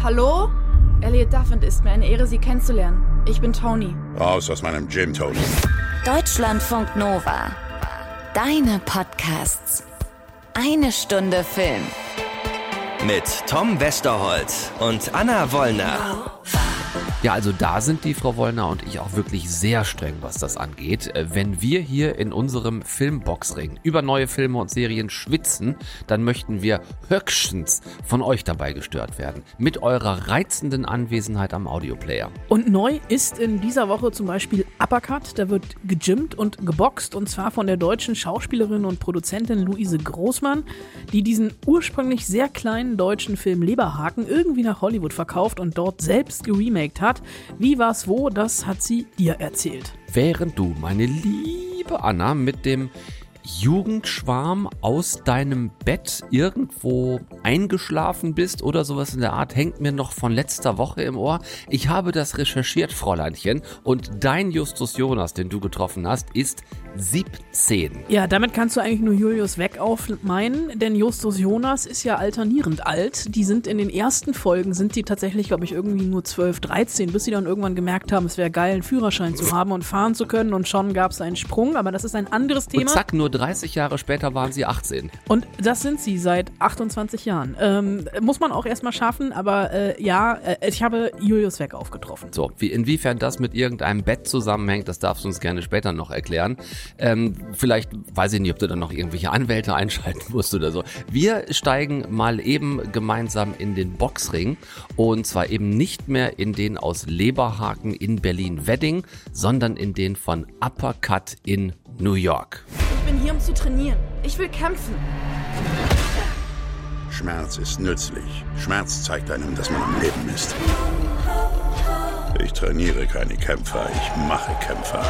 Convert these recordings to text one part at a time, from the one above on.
Hallo? Elliot Duffend, ist mir eine Ehre, Sie kennenzulernen. Ich bin Tony. Raus aus meinem Gym, Tony. Deutschlandfunk Nova. Deine Podcasts. 1 Stunde Film. Mit Tom Westerholt und Anna Wollner. Ja, also da sind die Frau Wollner und ich auch wirklich sehr streng, was das angeht. Wenn wir hier in unserem Filmboxring über neue Filme und Serien schwitzen, dann möchten wir höchstens von euch dabei gestört werden. Mit eurer reizenden Anwesenheit am Audioplayer. Und neu ist in dieser Woche zum Beispiel Uppercut. Da wird gegymmt und geboxt, und zwar von der deutschen Schauspielerin und Produzentin Luise Großmann, die diesen ursprünglich sehr kleinen deutschen Film Leberhaken irgendwie nach Hollywood verkauft und dort selbst geremaked hat. Wie, was, wo, das hat sie dir erzählt. Während du, meine liebe Anna, mit dem Jugendschwarm aus deinem Bett irgendwo eingeschlafen bist oder sowas in der Art, hängt mir noch von letzter Woche im Ohr. Ich habe das recherchiert, Fräuleinchen, und dein Justus Jonas, den du getroffen hast, ist 17. Ja, damit kannst du eigentlich nur Julius Weckauf meinen, denn Justus Jonas ist ja alternierend alt. Die sind in den ersten Folgen, sind die tatsächlich, glaube ich, irgendwie nur 12, 13, bis sie dann irgendwann gemerkt haben, es wäre geil, einen Führerschein zu haben und fahren zu können, und schon gab es einen Sprung, aber das ist ein anderes Thema. Und zack, nur 30 Jahre später waren sie 18. Und das sind sie seit 28 Jahren. Muss man auch erstmal schaffen, aber ich habe Julius Weckauf getroffen. So, inwiefern das mit irgendeinem Bett zusammenhängt, das darfst du uns gerne später noch erklären. Vielleicht, weiß ich nicht, ob du dann noch irgendwelche Anwälte einschalten musst oder so. Wir steigen mal eben gemeinsam in den Boxring, und zwar eben nicht mehr in den aus Leberhaken in Berlin-Wedding, sondern in den von Uppercut in New York. Ich bin hier, um zu trainieren. Ich will kämpfen. Schmerz ist nützlich. Schmerz zeigt einem, dass man am Leben ist. Ich trainiere keine Kämpfer, ich mache Kämpfer.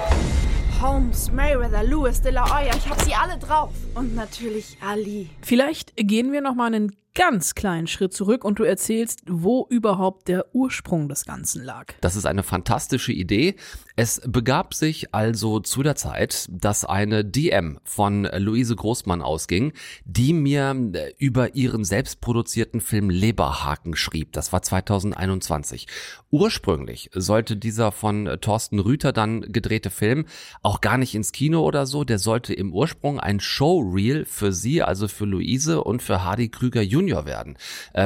Holmes, Mayweather, Lewis, De La Hoya, ich hab sie alle drauf. Und natürlich Ali. Vielleicht gehen wir noch mal einen ganz kleinen Schritt zurück und du erzählst, wo überhaupt der Ursprung des Ganzen lag. Das ist eine fantastische Idee. Es begab sich also zu der Zeit, dass eine DM von Luise Großmann ausging, die mir über ihren selbstproduzierten Film Leberhaken schrieb. Das war 2021. Ursprünglich sollte dieser von Thorsten Rüther dann gedrehte Film auch gar nicht ins Kino oder so. Der sollte im Ursprung ein Showreel für sie, also für Luise und für Hardy Krüger Junior werden.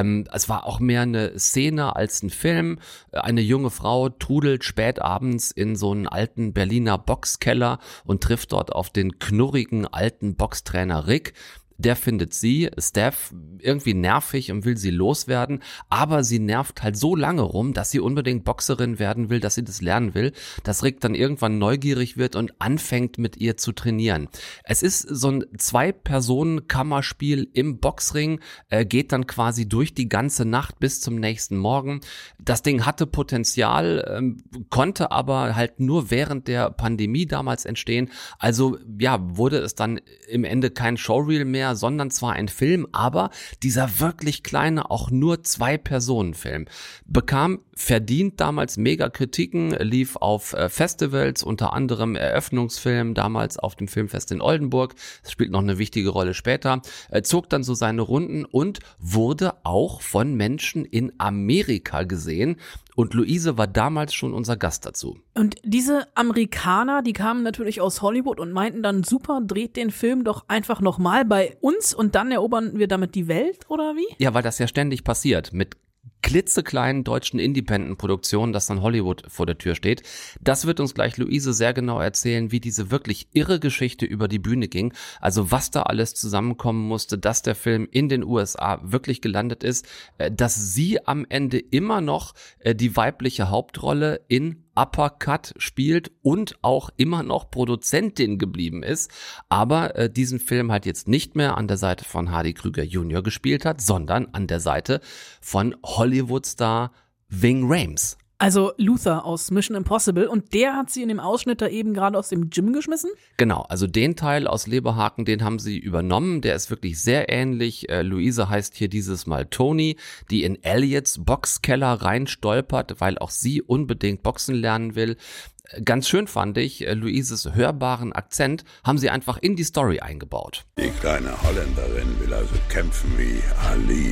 Es war auch mehr eine Szene als ein Film. Eine junge Frau trudelt spät abends in so einen alten Berliner Boxkeller und trifft dort auf den knurrigen alten Boxtrainer Rick. Der findet sie, Steph, irgendwie nervig und will sie loswerden, aber sie nervt halt so lange rum, dass sie unbedingt Boxerin werden will, dass sie das lernen will, dass Rick dann irgendwann neugierig wird und anfängt mit ihr zu trainieren. Es ist so ein 2-Personen-Kammerspiel im Boxring, geht dann quasi durch die ganze Nacht bis zum nächsten Morgen. Das Ding hatte Potenzial, konnte aber halt nur während der Pandemie damals entstehen. Also ja, wurde es dann im Ende kein Showreel mehr, sondern zwar ein Film, aber dieser wirklich kleine, auch nur 2-Personen-Film. Bekam verdient damals mega Kritiken, lief auf Festivals, unter anderem Eröffnungsfilm, damals auf dem Filmfest in Oldenburg. Das spielt noch eine wichtige Rolle später. Zog dann so seine Runden und wurde auch von Menschen in Amerika gesehen. Und Luise war damals schon unser Gast dazu. Und diese Amerikaner, die kamen natürlich aus Hollywood und meinten dann, super, dreht den Film doch einfach nochmal bei uns und dann erobern wir damit die Welt, oder wie? Ja, weil das ja ständig passiert mit klitzekleinen deutschen Independent-Produktionen, dass dann Hollywood vor der Tür steht. Das wird uns gleich Luise sehr genau erzählen, wie diese wirklich irre Geschichte über die Bühne ging. Also was da alles zusammenkommen musste, dass der Film in den USA wirklich gelandet ist, dass sie am Ende immer noch die weibliche Hauptrolle in Uppercut spielt und auch immer noch Produzentin geblieben ist, aber diesen Film halt jetzt nicht mehr an der Seite von Hardy Krüger Junior gespielt hat, sondern an der Seite von Hollywood-Star Ving Rhames. Also Luther aus Mission Impossible, und der hat sie in dem Ausschnitt da eben gerade aus dem Gym geschmissen? Genau, also den Teil aus Leberhaken, den haben sie übernommen, der ist wirklich sehr ähnlich. Luise heißt hier dieses Mal Tony, die in Elliots Boxkeller reinstolpert, weil auch sie unbedingt Boxen lernen will. Ganz schön fand ich, Luises hörbaren Akzent haben sie einfach in die Story eingebaut. Die kleine Holländerin will also kämpfen wie Ali.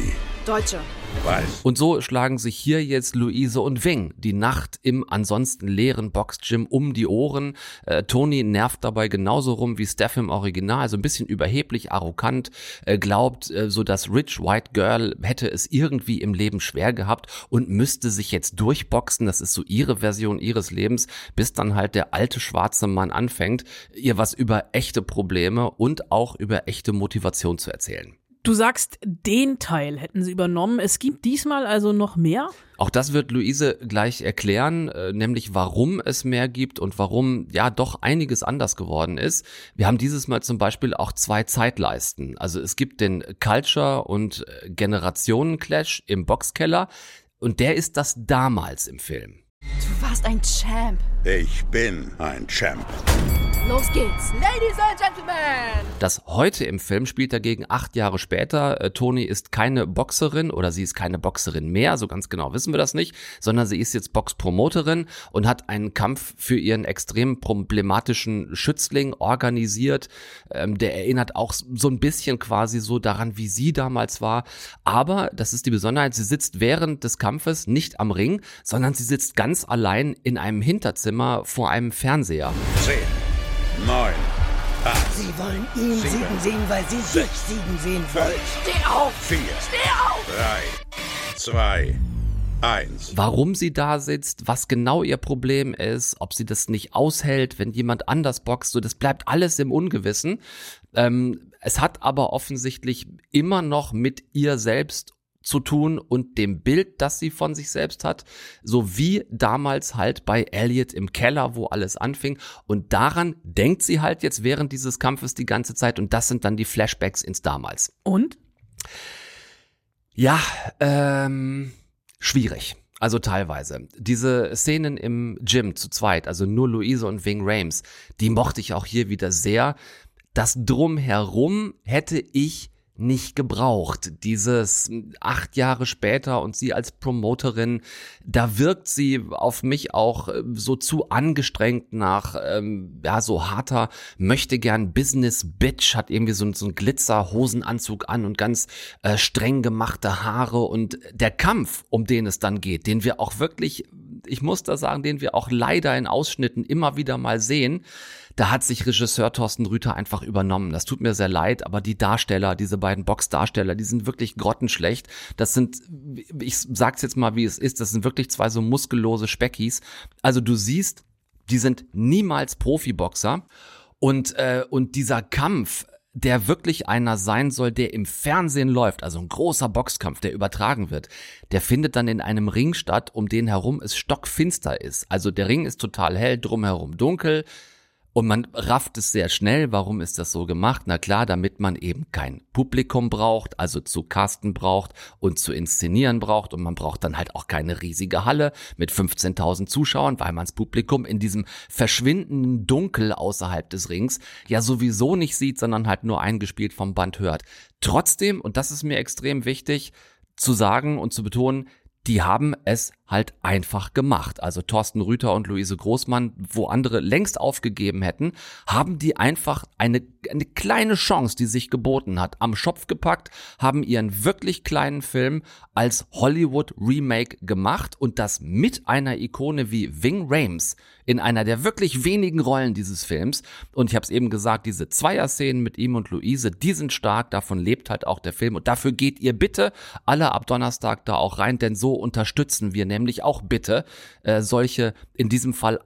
Deutsche. Weiß. Und so schlagen sich hier jetzt Luise und Wing die Nacht im ansonsten leeren Boxgym um die Ohren. Tony nervt dabei genauso rum wie Steph im Original, also ein bisschen überheblich, arrogant, glaubt, so das Rich White Girl hätte es irgendwie im Leben schwer gehabt und müsste sich jetzt durchboxen. Das ist so ihre Version ihres Lebens, bis dann halt der alte schwarze Mann anfängt, ihr was über echte Probleme und auch über echte Motivation zu erzählen. Du sagst, den Teil hätten sie übernommen. Es gibt diesmal also noch mehr? Auch das wird Luise gleich erklären, nämlich warum es mehr gibt und warum ja doch einiges anders geworden ist. Wir haben dieses Mal zum Beispiel auch 2 Zeitleisten. Also es gibt den Culture- und Generationen-Clash im Boxkeller und der ist das damals im Film. Du warst ein Champ. Ich bin ein Champ. Los geht's. Ladies and Gentlemen. Das heute im Film spielt dagegen 8 Jahre später. Toni ist keine Boxerin oder sie ist keine Boxerin mehr, so ganz genau wissen wir das nicht, sondern sie ist jetzt Boxpromoterin und hat einen Kampf für ihren extrem problematischen Schützling organisiert. Der erinnert auch so ein bisschen quasi so daran, wie sie damals war. Aber, das ist die Besonderheit, sie sitzt während des Kampfes nicht am Ring, sondern sie sitzt ganz allein in einem Hinterzimmer vor einem Fernseher. 10, 9, 8, Sie wollen ihn siegen sehen, weil Sie sich siegen sehen wollen. Steh auf. 4, Steh auf. 3, 2, 1. Warum sie da sitzt, was genau ihr Problem ist, ob sie das nicht aushält, wenn jemand anders boxt, so das bleibt alles im Ungewissen. Es hat aber offensichtlich immer noch mit ihr selbst zu tun und dem Bild, das sie von sich selbst hat, so wie damals halt bei Elliot im Keller, wo alles anfing. Und daran denkt sie halt jetzt während dieses Kampfes die ganze Zeit und das sind dann die Flashbacks ins Damals. Und? Ja, schwierig. Also teilweise. Diese Szenen im Gym zu zweit, also nur Luise und Ving Rhames, die mochte ich auch hier wieder sehr. Das Drumherum hätte ich nicht gebraucht. Dieses 8 Jahre später und sie als Promoterin, da wirkt sie auf mich auch so zu angestrengt nach, so harter, möchte gern Business-Bitch, hat irgendwie so einen Glitzer-Hosenanzug an und ganz streng gemachte Haare und der Kampf, um den es dann geht, den wir auch wirklich, ich muss da sagen, den wir auch leider in Ausschnitten immer wieder mal sehen, da hat sich Regisseur Thorsten Rüther einfach übernommen. Das tut mir sehr leid, aber die Darsteller, diese beiden Boxdarsteller, die sind wirklich grottenschlecht. Das sind, ich sag's jetzt mal, wie es ist, das sind wirklich 2 so muskellose Speckis. Also du siehst, die sind niemals Profiboxer und dieser Kampf, der wirklich einer sein soll, der im Fernsehen läuft, also ein großer Boxkampf, der übertragen wird, der findet dann in einem Ring statt, um den herum es stockfinster ist. Also der Ring ist total hell, drumherum dunkel. Und man rafft es sehr schnell. Warum ist das so gemacht? Na klar, damit man eben kein Publikum braucht, also zu casten braucht und zu inszenieren braucht. Und man braucht dann halt auch keine riesige Halle mit 15.000 Zuschauern, weil man das Publikum in diesem verschwindenden Dunkel außerhalb des Rings ja sowieso nicht sieht, sondern halt nur eingespielt vom Band hört. Trotzdem, und das ist mir extrem wichtig zu sagen und zu betonen, die haben es halt einfach gemacht. Also Thorsten Rüther und Luise Großmann, wo andere längst aufgegeben hätten, haben die einfach eine kleine Chance, die sich geboten hat, am Schopf gepackt, haben ihren wirklich kleinen Film als Hollywood-Remake gemacht und das mit einer Ikone wie Ving Rhames in einer der wirklich wenigen Rollen dieses Films. Und ich habe es eben gesagt, diese Zweierszenen mit ihm und Luise, die sind stark, davon lebt halt auch der Film und dafür geht ihr bitte alle ab Donnerstag da auch rein, denn so unterstützen wir nämlich auch bitte solche, in diesem Fall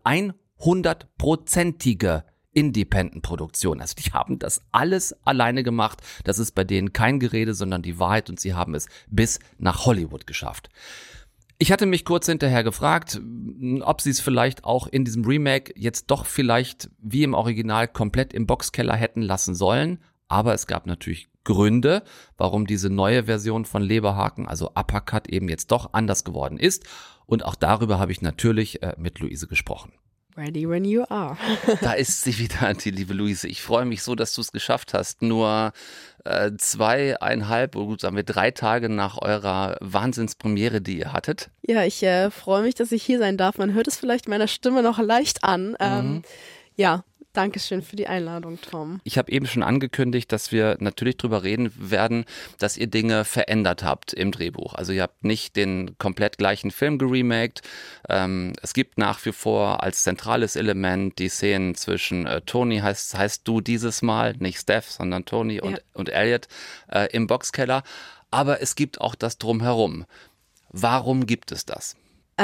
100%ige Independent-Produktion. Also die haben das alles alleine gemacht. Das ist bei denen kein Gerede, sondern die Wahrheit und sie haben es bis nach Hollywood geschafft. Ich hatte mich kurz hinterher gefragt, ob sie es vielleicht auch in diesem Remake jetzt doch vielleicht wie im Original komplett im Boxkeller hätten lassen sollen. Aber es gab natürlich Gründe, warum diese neue Version von Leberhaken, also Uppercut, eben jetzt doch anders geworden ist. Und auch darüber habe ich natürlich mit Luise gesprochen. Ready when you are. Da ist sie wieder, die liebe Luise. Ich freue mich so, dass du es geschafft hast. Nur 2,5, oder gut, sagen wir 3 Tage nach eurer Wahnsinnspremiere, die ihr hattet. Ja, ich freue mich, dass ich hier sein darf. Man hört es vielleicht meiner Stimme noch leicht an. Ja, Dankeschön für die Einladung, Tom. Ich habe eben schon angekündigt, dass wir natürlich drüber reden werden, dass ihr Dinge verändert habt im Drehbuch. Also ihr habt nicht den komplett gleichen Film geremaked. Es gibt nach wie vor als zentrales Element die Szenen zwischen Tony, heißt du dieses Mal, nicht Steph, sondern Tony und Elliot im Boxkeller. Aber es gibt auch das Drumherum. Warum gibt es das?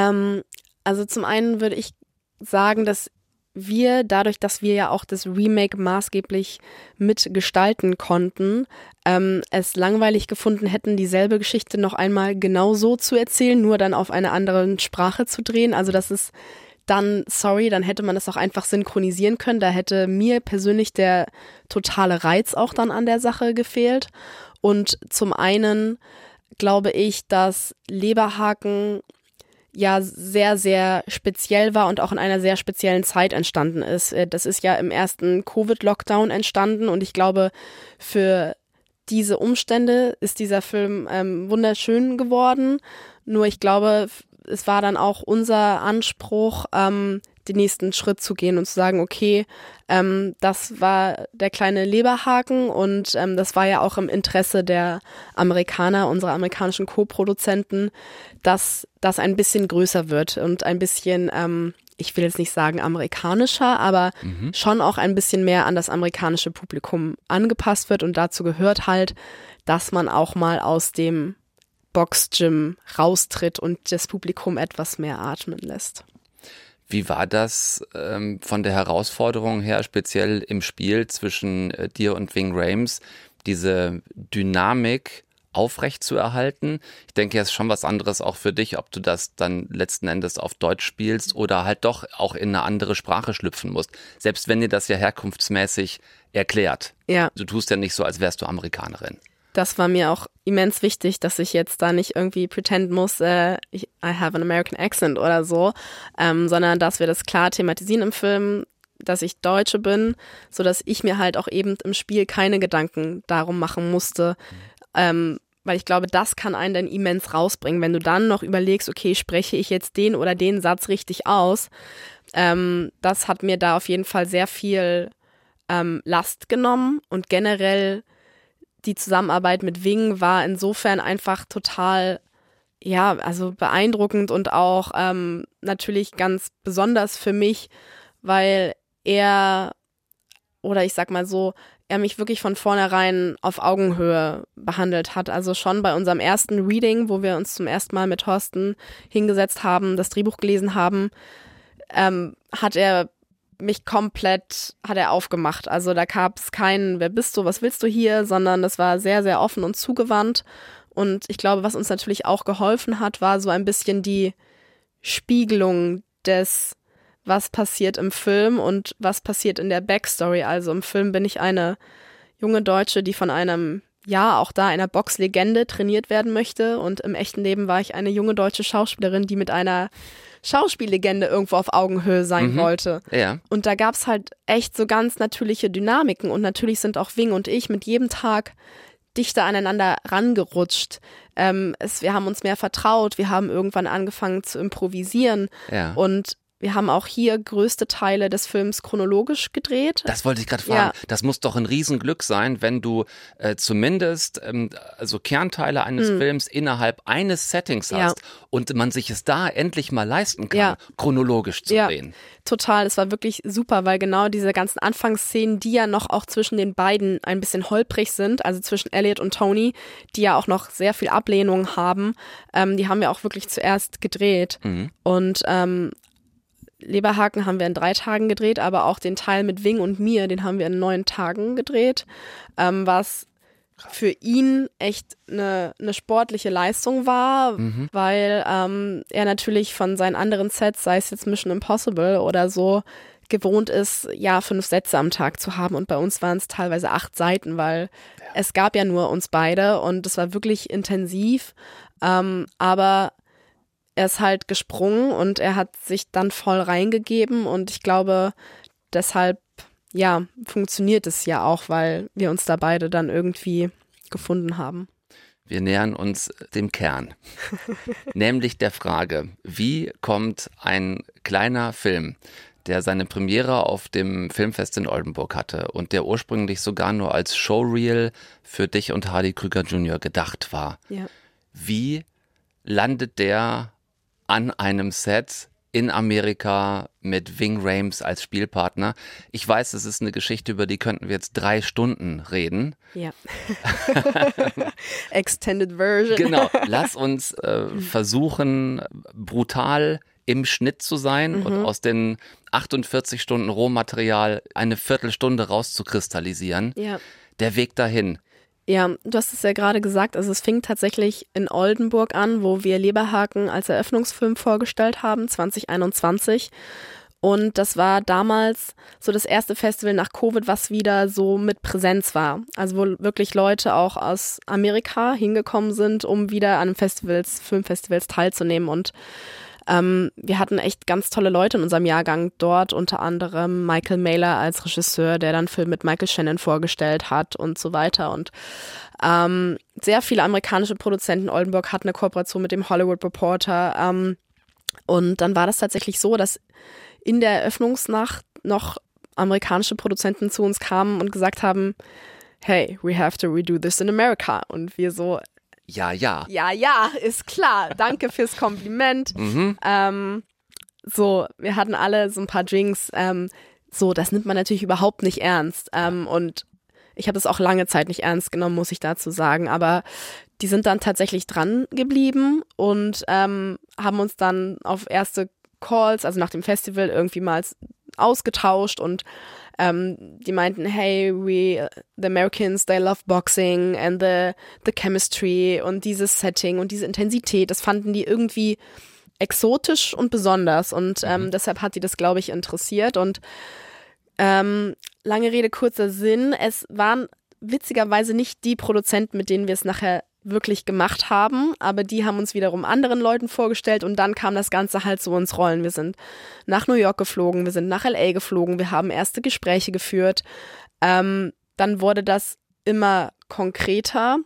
Also zum einen würde ich sagen, dass wir, dadurch, dass wir ja auch das Remake maßgeblich mitgestalten konnten, es langweilig gefunden hätten, dieselbe Geschichte noch einmal genau so zu erzählen, nur dann auf einer anderen Sprache zu drehen. Also das ist dann, dann hätte man das auch einfach synchronisieren können. Da hätte mir persönlich der totale Reiz auch dann an der Sache gefehlt. Und zum einen glaube ich, dass Leberhaken ja sehr, sehr speziell war und auch in einer sehr speziellen Zeit entstanden ist. Das ist ja im ersten Covid-Lockdown entstanden und ich glaube, für diese Umstände ist dieser Film wunderschön geworden. Nur ich glaube, es war dann auch unser Anspruch, den nächsten Schritt zu gehen und zu sagen, okay, das war der kleine Leberhaken und das war ja auch im Interesse der Amerikaner, unserer amerikanischen Co-Produzenten, dass das ein bisschen größer wird und ein bisschen, ich will jetzt nicht sagen amerikanischer, aber schon auch ein bisschen mehr an das amerikanische Publikum angepasst wird und dazu gehört halt, dass man auch mal aus dem Boxgym raustritt und das Publikum etwas mehr atmen lässt. Wie war das von der Herausforderung her, speziell im Spiel zwischen dir und Ving Rhames, diese Dynamik aufrecht zu erhalten? Ich denke, es ist schon was anderes auch für dich, ob du das dann letzten Endes auf Deutsch spielst oder halt doch auch in eine andere Sprache schlüpfen musst. Selbst wenn dir das ja herkunftsmäßig erklärt. Ja. Du tust ja nicht so, als wärst du Amerikanerin. Das war mir auch immens wichtig, dass ich jetzt da nicht irgendwie pretend muss, I have an American accent oder so, sondern dass wir das klar thematisieren im Film, dass ich Deutsche bin, sodass ich mir halt auch eben im Spiel keine Gedanken darum machen musste, weil ich glaube, das kann einen dann immens rausbringen, wenn du dann noch überlegst, okay, spreche ich jetzt den oder den Satz richtig aus. Das hat mir da auf jeden Fall sehr viel Last genommen und generell die Zusammenarbeit mit Ving war insofern einfach total, also beeindruckend und auch natürlich ganz besonders für mich, weil er mich wirklich von vornherein auf Augenhöhe behandelt hat. Also schon bei unserem ersten Reading, wo wir uns zum ersten Mal mit Thorsten hingesetzt haben, das Drehbuch gelesen haben, hat er mich komplett aufgemacht. Also da gab es kein, wer bist du, was willst du hier, sondern das war sehr, sehr offen und zugewandt. Und ich glaube, was uns natürlich auch geholfen hat, war so ein bisschen die Spiegelung des, was passiert im Film und was passiert in der Backstory. Also im Film bin ich eine junge Deutsche, die von einer Boxlegende trainiert werden möchte. Und im echten Leben war ich eine junge deutsche Schauspielerin, die mit einer Schauspiellegende irgendwo auf Augenhöhe sein wollte. Ja. Und da gab es halt echt so ganz natürliche Dynamiken und natürlich sind auch Ving und ich mit jedem Tag dichter aneinander rangerutscht. Wir haben uns mehr vertraut, wir haben irgendwann angefangen zu improvisieren und wir haben auch hier größte Teile des Films chronologisch gedreht. Das wollte ich gerade fragen. Ja. Das muss doch ein Riesenglück sein, wenn du zumindest Kernteile eines Films innerhalb eines Settings hast und man sich es da endlich mal leisten kann, chronologisch zu drehen. Total. Es war wirklich super, weil genau diese ganzen Anfangsszenen, die ja noch auch zwischen den beiden ein bisschen holprig sind, also zwischen Elliot und Tony, die ja auch noch sehr viel Ablehnung haben, die haben wir auch wirklich zuerst gedreht. Und Leberhaken haben wir in 3 Tagen gedreht, aber auch den Teil mit Ving und mir, den haben wir in 9 Tagen gedreht, was für ihn echt eine sportliche Leistung war, weil er natürlich von seinen anderen Sets, sei es jetzt Mission Impossible oder so, gewohnt ist, 5 Sätze am Tag zu haben und bei uns waren es teilweise 8 Seiten, weil es gab ja nur uns beide und es war wirklich intensiv, aber er ist halt gesprungen und er hat sich dann voll reingegeben und ich glaube, deshalb, funktioniert es ja auch, weil wir uns da beide dann irgendwie gefunden haben. Wir nähern uns dem Kern, nämlich der Frage, wie kommt ein kleiner Film, der seine Premiere auf dem Filmfest in Oldenburg hatte und der ursprünglich sogar nur als Showreel für dich und Hardy Krüger Jr. gedacht war. Ja. Wie landet der an einem Set in Amerika mit Ving Rhames als Spielpartner? Ich weiß, es ist eine Geschichte, über die könnten wir jetzt 3 Stunden reden. Ja. Extended Version. Genau, lass uns versuchen, brutal im Schnitt zu sein und aus den 48 Stunden Rohmaterial eine Viertelstunde rauszukristallisieren. Ja. Der Weg dahin. Ja, du hast es ja gerade gesagt, also es fing tatsächlich in Oldenburg an, wo wir Leberhaken als Eröffnungsfilm vorgestellt haben, 2021. Und das war damals so das erste Festival nach Covid, was wieder so mit Präsenz war. Also wo wirklich Leute auch aus Amerika hingekommen sind, um wieder an Filmfestivals teilzunehmen. Und wir hatten echt ganz tolle Leute in unserem Jahrgang dort, unter anderem Michael Mailer als Regisseur, der dann Film mit Michael Shannon vorgestellt hat und so weiter. Und sehr viele amerikanische Produzenten. Oldenburg hat eine Kooperation mit dem Hollywood Reporter. Und dann war das tatsächlich so, dass in der Eröffnungsnacht noch amerikanische Produzenten zu uns kamen und gesagt haben, hey, we have to redo this in America. Und wir so, Ja, ist klar. Danke fürs Kompliment. So, wir hatten alle so ein paar Drinks. So, das nimmt man natürlich überhaupt nicht ernst. Und ich habe das auch lange Zeit nicht ernst genommen, muss ich dazu sagen. Aber die sind dann tatsächlich dran geblieben und haben uns dann auf erste Calls, also nach dem Festival, irgendwie mal ausgetauscht und die meinten, hey, the Americans, they love boxing and the chemistry und dieses Setting und diese Intensität, das fanden die irgendwie exotisch und besonders und deshalb hat die das, glaube ich, interessiert und lange Rede, kurzer Sinn, es waren witzigerweise nicht die Produzenten, mit denen wir es nachher wirklich gemacht haben, aber die haben uns wiederum anderen Leuten vorgestellt und dann kam das Ganze halt so ins Rollen. Wir sind nach New York geflogen, wir sind nach LA geflogen, wir haben erste Gespräche geführt. Dann wurde das immer konkreter.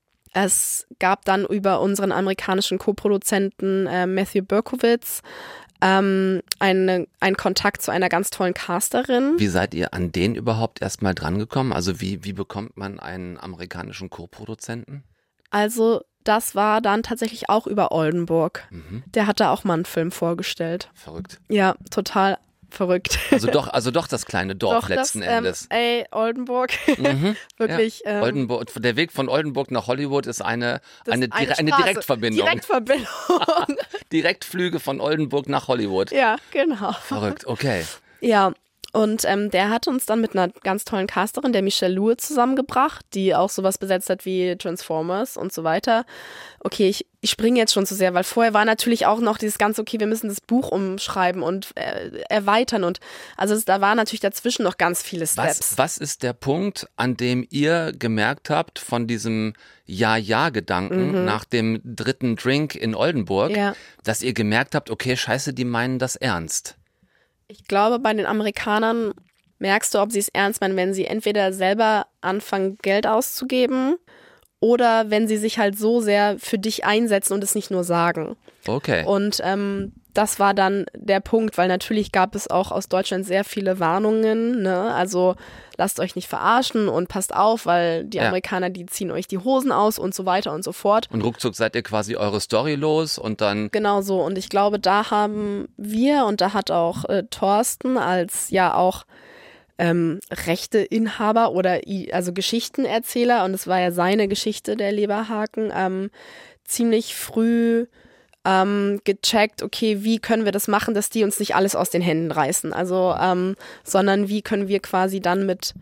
Es gab dann über unseren amerikanischen Co-Produzenten Matthew Berkowitz einen Kontakt zu einer ganz tollen Casterin. Wie seid ihr an den überhaupt erstmal drangekommen? Also wie bekommt man einen amerikanischen Co-Produzenten? Also das war dann tatsächlich auch über Oldenburg. Der hat da auch mal einen Film vorgestellt. Verrückt. Ja, total verrückt. Also doch das kleine Dorf letzten Endes. Oldenburg. Wirklich. Ja. Oldenburg, der Weg von Oldenburg nach Hollywood ist eine Direktverbindung. Direktverbindung. Direktflüge von Oldenburg nach Hollywood. Ja, genau. Verrückt, okay. Ja. Und der hat uns dann mit einer ganz tollen Casterin, der Michelle Lue, zusammengebracht, die auch sowas besetzt hat wie Transformers und so weiter. Okay, ich springe jetzt schon zu sehr, weil vorher war natürlich auch noch dieses ganze, okay, wir müssen das Buch umschreiben und erweitern und also da war natürlich dazwischen noch ganz viele Steps. Was ist der Punkt, an dem ihr gemerkt habt von diesem Ja-Ja-Gedanken nach dem 3. Drink in Oldenburg, dass ihr gemerkt habt, okay, scheiße, die meinen das ernst? Ich glaube, bei den Amerikanern merkst du, ob sie es ernst meinen, wenn sie entweder selber anfangen, Geld auszugeben oder wenn sie sich halt so sehr für dich einsetzen und es nicht nur sagen. Okay. Und das war dann der Punkt, weil natürlich gab es auch aus Deutschland sehr viele Warnungen, ne? Also lasst euch nicht verarschen und passt auf, weil die Amerikaner, die ziehen euch die Hosen aus und so weiter und so fort. Und ruckzuck seid ihr quasi eure Story los und dann... Genau so und ich glaube, da haben wir und da hat auch Thorsten als ja auch Rechteinhaber oder also Geschichtenerzähler und es war ja seine Geschichte, der Leberhaken, ziemlich früh gecheckt, okay, wie können wir das machen, dass die uns nicht alles aus den Händen reißen, also sondern wie können wir quasi dann mit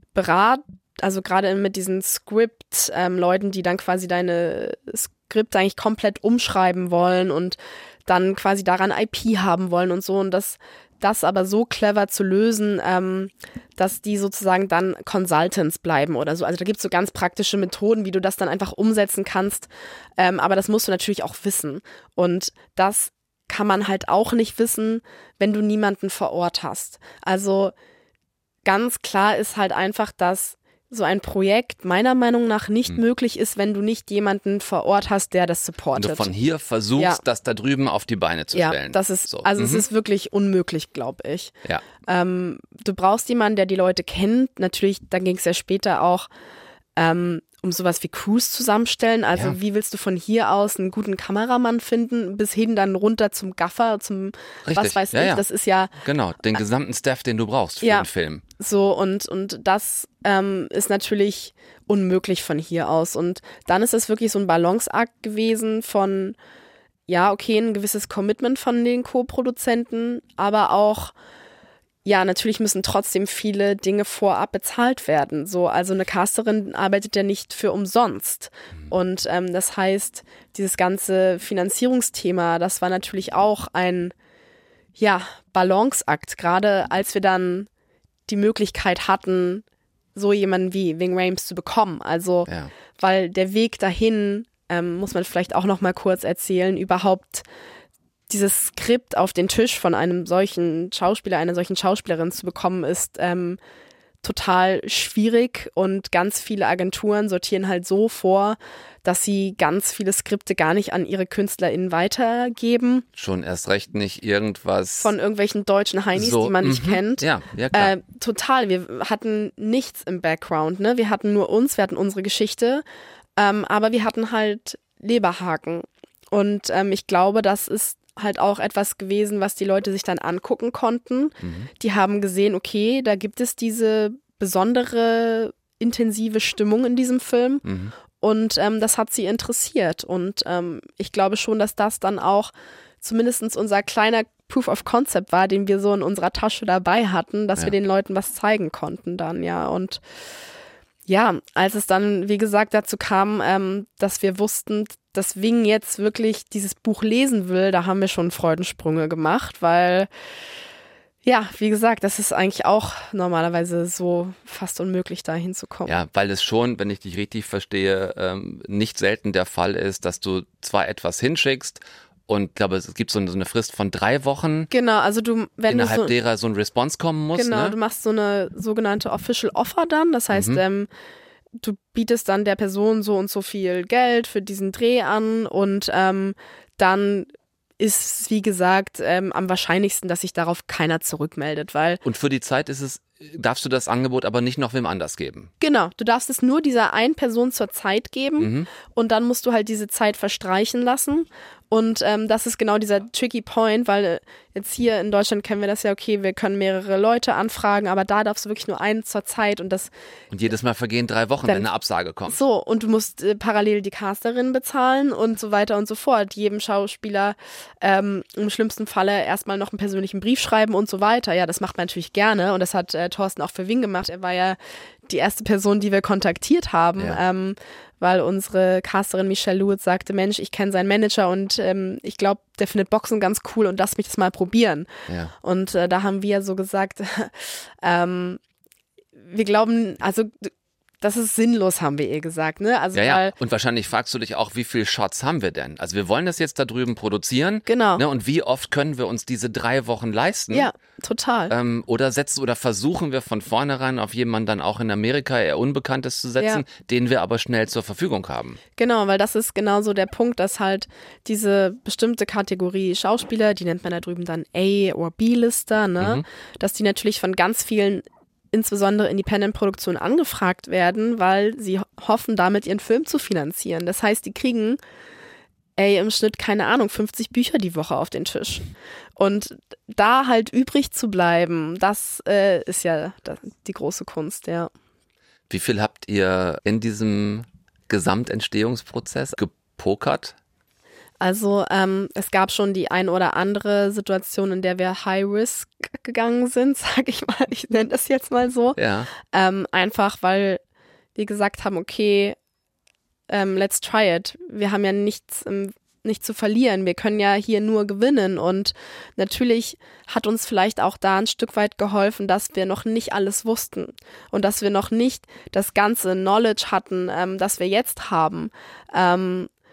also gerade mit diesen Script-Leuten, die dann quasi deine Skripte eigentlich komplett umschreiben wollen und dann quasi daran IP haben wollen und so und das aber so clever zu lösen, dass die sozusagen dann Consultants bleiben oder so. Also da gibt es so ganz praktische Methoden, wie du das dann einfach umsetzen kannst. Aber das musst du natürlich auch wissen. Und das kann man halt auch nicht wissen, wenn du niemanden vor Ort hast. Also ganz klar ist halt einfach, dass so ein Projekt meiner Meinung nach nicht möglich ist, wenn du nicht jemanden vor Ort hast, der das supportet. Wenn du von hier versuchst, das da drüben auf die Beine zu stellen. Das ist, so. Also es ist wirklich unmöglich, glaube ich. Ja. Du brauchst jemanden, der die Leute kennt. Natürlich, dann ging es ja später auch um sowas wie Crews zusammenstellen. Also wie willst du von hier aus einen guten Kameramann finden, bis hin dann runter zum Gaffer, zum was weiß ich. Das ist ja... Genau, den gesamten Staff, den du brauchst für den Film. So, und das ist natürlich unmöglich von hier aus. Und dann ist es wirklich so ein Balanceakt gewesen von, ja, okay, ein gewisses Commitment von den Co-Produzenten, aber auch, ja, natürlich müssen trotzdem viele Dinge vorab bezahlt werden. So, also eine Casterin arbeitet ja nicht für umsonst. Und das heißt, dieses ganze Finanzierungsthema, das war natürlich auch ein, Balanceakt. Gerade als wir dann die Möglichkeit hatten, so jemanden wie Ving Rhames zu bekommen. Also, weil der Weg dahin, muss man vielleicht auch noch mal kurz erzählen, überhaupt dieses Skript auf den Tisch von einem solchen Schauspieler, einer solchen Schauspielerin zu bekommen, ist total schwierig und ganz viele Agenturen sortieren halt so vor, dass sie ganz viele Skripte gar nicht an ihre KünstlerInnen weitergeben. Schon erst recht nicht irgendwas von irgendwelchen deutschen Heinis, die man nicht kennt. Ja, klar. Total, wir hatten nichts im Background, ne? Wir hatten nur uns, wir hatten unsere Geschichte, aber wir hatten halt Leberhaken. Und ich glaube, das ist halt auch etwas gewesen, was die Leute sich dann angucken konnten. Die haben gesehen, okay, da gibt es diese besondere, intensive Stimmung in diesem Film und das hat sie interessiert und ich glaube schon, dass das dann auch zumindest unser kleiner Proof of Concept war, den wir so in unserer Tasche dabei hatten, dass wir den Leuten was zeigen konnten dann, und als es dann, wie gesagt, dazu kam, dass wir wussten, dass Ving jetzt wirklich dieses Buch lesen will, da haben wir schon Freudensprünge gemacht, weil, wie gesagt, das ist eigentlich auch normalerweise so fast unmöglich, da hinzukommen. Ja, weil es schon, wenn ich dich richtig verstehe, nicht selten der Fall ist, dass du zwar etwas hinschickst und ich glaube, es gibt so eine Frist von 3 Wochen. Genau, also innerhalb derer so ein Response kommen muss. Genau, ne? Du machst so eine sogenannte Official Offer dann, das heißt, du bietest dann der Person so und so viel Geld für diesen Dreh an und dann ist, wie gesagt, am wahrscheinlichsten, dass sich darauf keiner zurückmeldet, weil... Und für die Zeit darfst du das Angebot aber nicht noch wem anders geben. Genau, du darfst es nur dieser einen Person zur Zeit geben und dann musst du halt diese Zeit verstreichen lassen. Und das ist genau dieser tricky point, weil jetzt hier in Deutschland kennen wir das ja, okay, wir können mehrere Leute anfragen, aber da darfst du wirklich nur einen zur Zeit und jedes Mal vergehen 3 Wochen, wenn eine Absage kommt. So, und du musst parallel die Casterin bezahlen und so weiter und so fort. Jedem Schauspieler im schlimmsten Falle erstmal noch einen persönlichen Brief schreiben und so weiter. Ja, das macht man natürlich gerne und das hat Thorsten auch für Ving gemacht. Er war ja die erste Person, die wir kontaktiert haben, weil unsere Casterin Michelle Lewis sagte, Mensch, ich kenne seinen Manager und ich glaube, der findet Boxen ganz cool und lass mich das mal probieren. Ja. Und da haben wir so gesagt, wir glauben, also das ist sinnlos, haben wir ihr gesagt, ne? Also weil, und wahrscheinlich fragst du dich auch, wie viele Shots haben wir denn? Also wir wollen das jetzt da drüben produzieren. Genau. Ne? Und wie oft können wir uns diese 3 Wochen leisten? Ja, total. Oder versuchen wir von vornherein auf jemanden dann auch in Amerika eher Unbekanntes zu setzen, den wir aber schnell zur Verfügung haben. Genau, weil das ist genauso der Punkt, dass halt diese bestimmte Kategorie Schauspieler, die nennt man da drüben dann A- oder B-Lister, ne? Dass die natürlich von ganz vielen insbesondere Independent-Produktionen angefragt werden, weil sie hoffen, damit ihren Film zu finanzieren. Das heißt, die kriegen im Schnitt, keine Ahnung, 50 Bücher die Woche auf den Tisch. Und da halt übrig zu bleiben, das ist ja die große Kunst, ja. Wie viel habt ihr in diesem Gesamtentstehungsprozez gepokert? Also es gab schon die ein oder andere Situation, in der wir High Risk gegangen sind, sage ich mal. Ich nenne das jetzt mal so. Ja. Einfach, weil wir gesagt haben, okay, let's try it. Wir haben ja nichts zu verlieren. Wir können ja hier nur gewinnen. Und natürlich hat uns vielleicht auch da ein Stück weit geholfen, dass wir noch nicht alles wussten und dass wir noch nicht das ganze Knowledge hatten, das wir jetzt haben.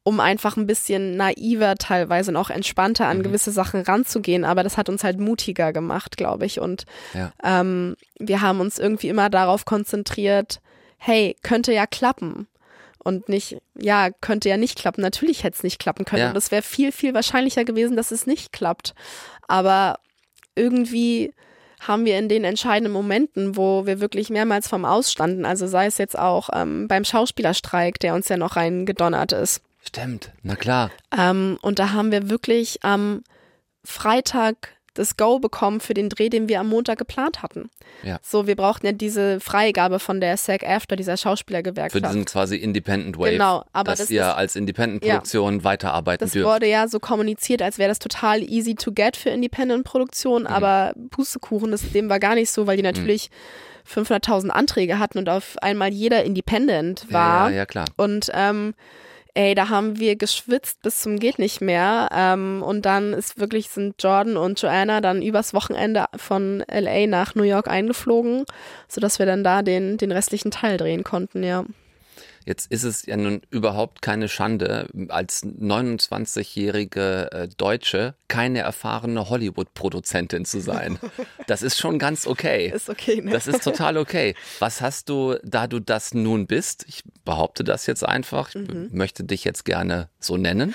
um einfach ein bisschen naiver teilweise und auch entspannter an gewisse Sachen ranzugehen. Aber das hat uns halt mutiger gemacht, glaube ich. Und wir haben uns irgendwie immer darauf konzentriert, hey, könnte ja klappen. Und nicht, ja, könnte ja nicht klappen. Natürlich hätte es nicht klappen können. Und es wäre viel, viel wahrscheinlicher gewesen, dass es nicht klappt. Aber irgendwie haben wir in den entscheidenden Momenten, wo wir wirklich mehrmals vom Ausstanden, also sei es jetzt auch beim Schauspielerstreik, der uns ja noch reingedonnert ist. Stimmt, na klar. Und da haben wir wirklich am Freitag das Go bekommen für den Dreh, den wir am Montag geplant hatten. Ja. So, wir brauchten ja diese Freigabe von der SAG-AFTRA, dieser Schauspielergewerkschaft. Für diesen quasi Independent Wave, genau, aber dass ihr als Independent-Produktion weiterarbeiten dürft. Das wurde ja so kommuniziert, als wäre das total easy to get für Independent-Produktion, aber Pustekuchen, dem war gar nicht so, weil die natürlich 500.000 Anträge hatten und auf einmal jeder Independent war. Ja, klar. Und da haben wir geschwitzt bis zum geht nicht mehr. Und dann sind Jordan und Joanna dann übers Wochenende von LA nach New York eingeflogen, sodass wir dann da den restlichen Teil drehen konnten, ja. Jetzt ist es ja nun überhaupt keine Schande, als 29-jährige Deutsche keine erfahrene Hollywood-Produzentin zu sein. Das ist schon ganz okay. Ist okay, ne? Das ist total okay. Was hast du, da du das nun bist, ich behaupte das jetzt einfach, ich möchte dich jetzt gerne so nennen,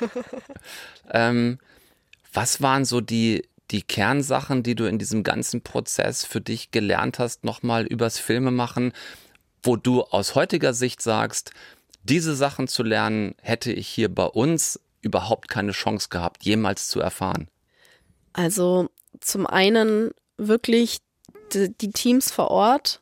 was waren so die Kernsachen, die du in diesem ganzen Prozess für dich gelernt hast, nochmal übers Filmemachen, wo du aus heutiger Sicht sagst, diese Sachen zu lernen, hätte ich hier bei uns überhaupt keine Chance gehabt, jemals zu erfahren? Also zum einen wirklich die Teams vor Ort,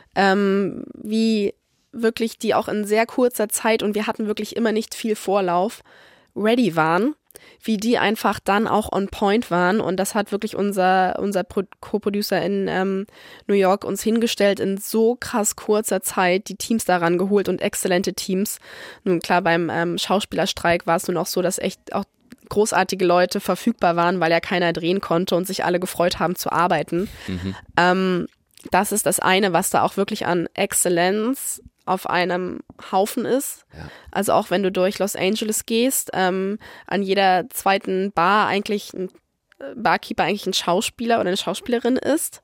wie wirklich die auch in sehr kurzer Zeit, und wir hatten wirklich immer nicht viel Vorlauf, ready waren, wie die einfach dann auch on point waren, und das hat wirklich unser Co-Producer in New York uns hingestellt, in so krass kurzer Zeit die Teams daran geholt und exzellente Teams. Nun klar, beim Schauspielerstreik war es nun auch so, dass echt auch großartige Leute verfügbar waren, weil ja keiner drehen konnte und sich alle gefreut haben zu arbeiten. Das ist das eine, was da auch wirklich an Exzellenz auf einem Haufen ist. Ja. Also auch wenn du durch Los Angeles gehst, an jeder zweiten Bar eigentlich ein Barkeeper eigentlich ein Schauspieler oder eine Schauspielerin ist.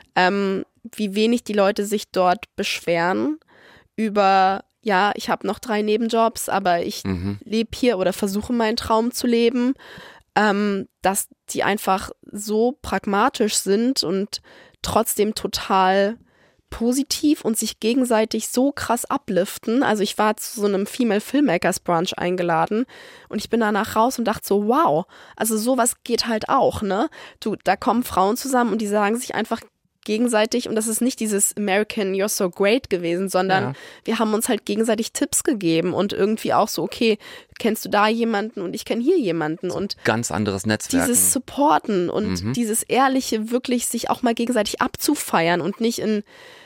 Wie wenig die Leute sich dort beschweren über, ja, ich habe noch 3 Nebenjobs, aber ich lebe hier oder versuche meinen Traum zu leben, dass die einfach so pragmatisch sind und trotzdem total positiv und sich gegenseitig so krass upliften. Also ich war zu so einem Female Filmmakers Brunch eingeladen und ich bin danach raus und dachte so, wow, also sowas geht halt auch, ne? Da kommen Frauen zusammen und die sagen sich einfach gegenseitig, und das ist nicht dieses American You're so great gewesen, sondern wir haben uns halt gegenseitig Tipps gegeben und irgendwie auch so, okay, kennst du da jemanden und ich kenne hier jemanden, so und ganz anderes Netzwerk. Dieses Supporten und dieses ehrliche, wirklich sich auch mal gegenseitig abzufeiern und nicht in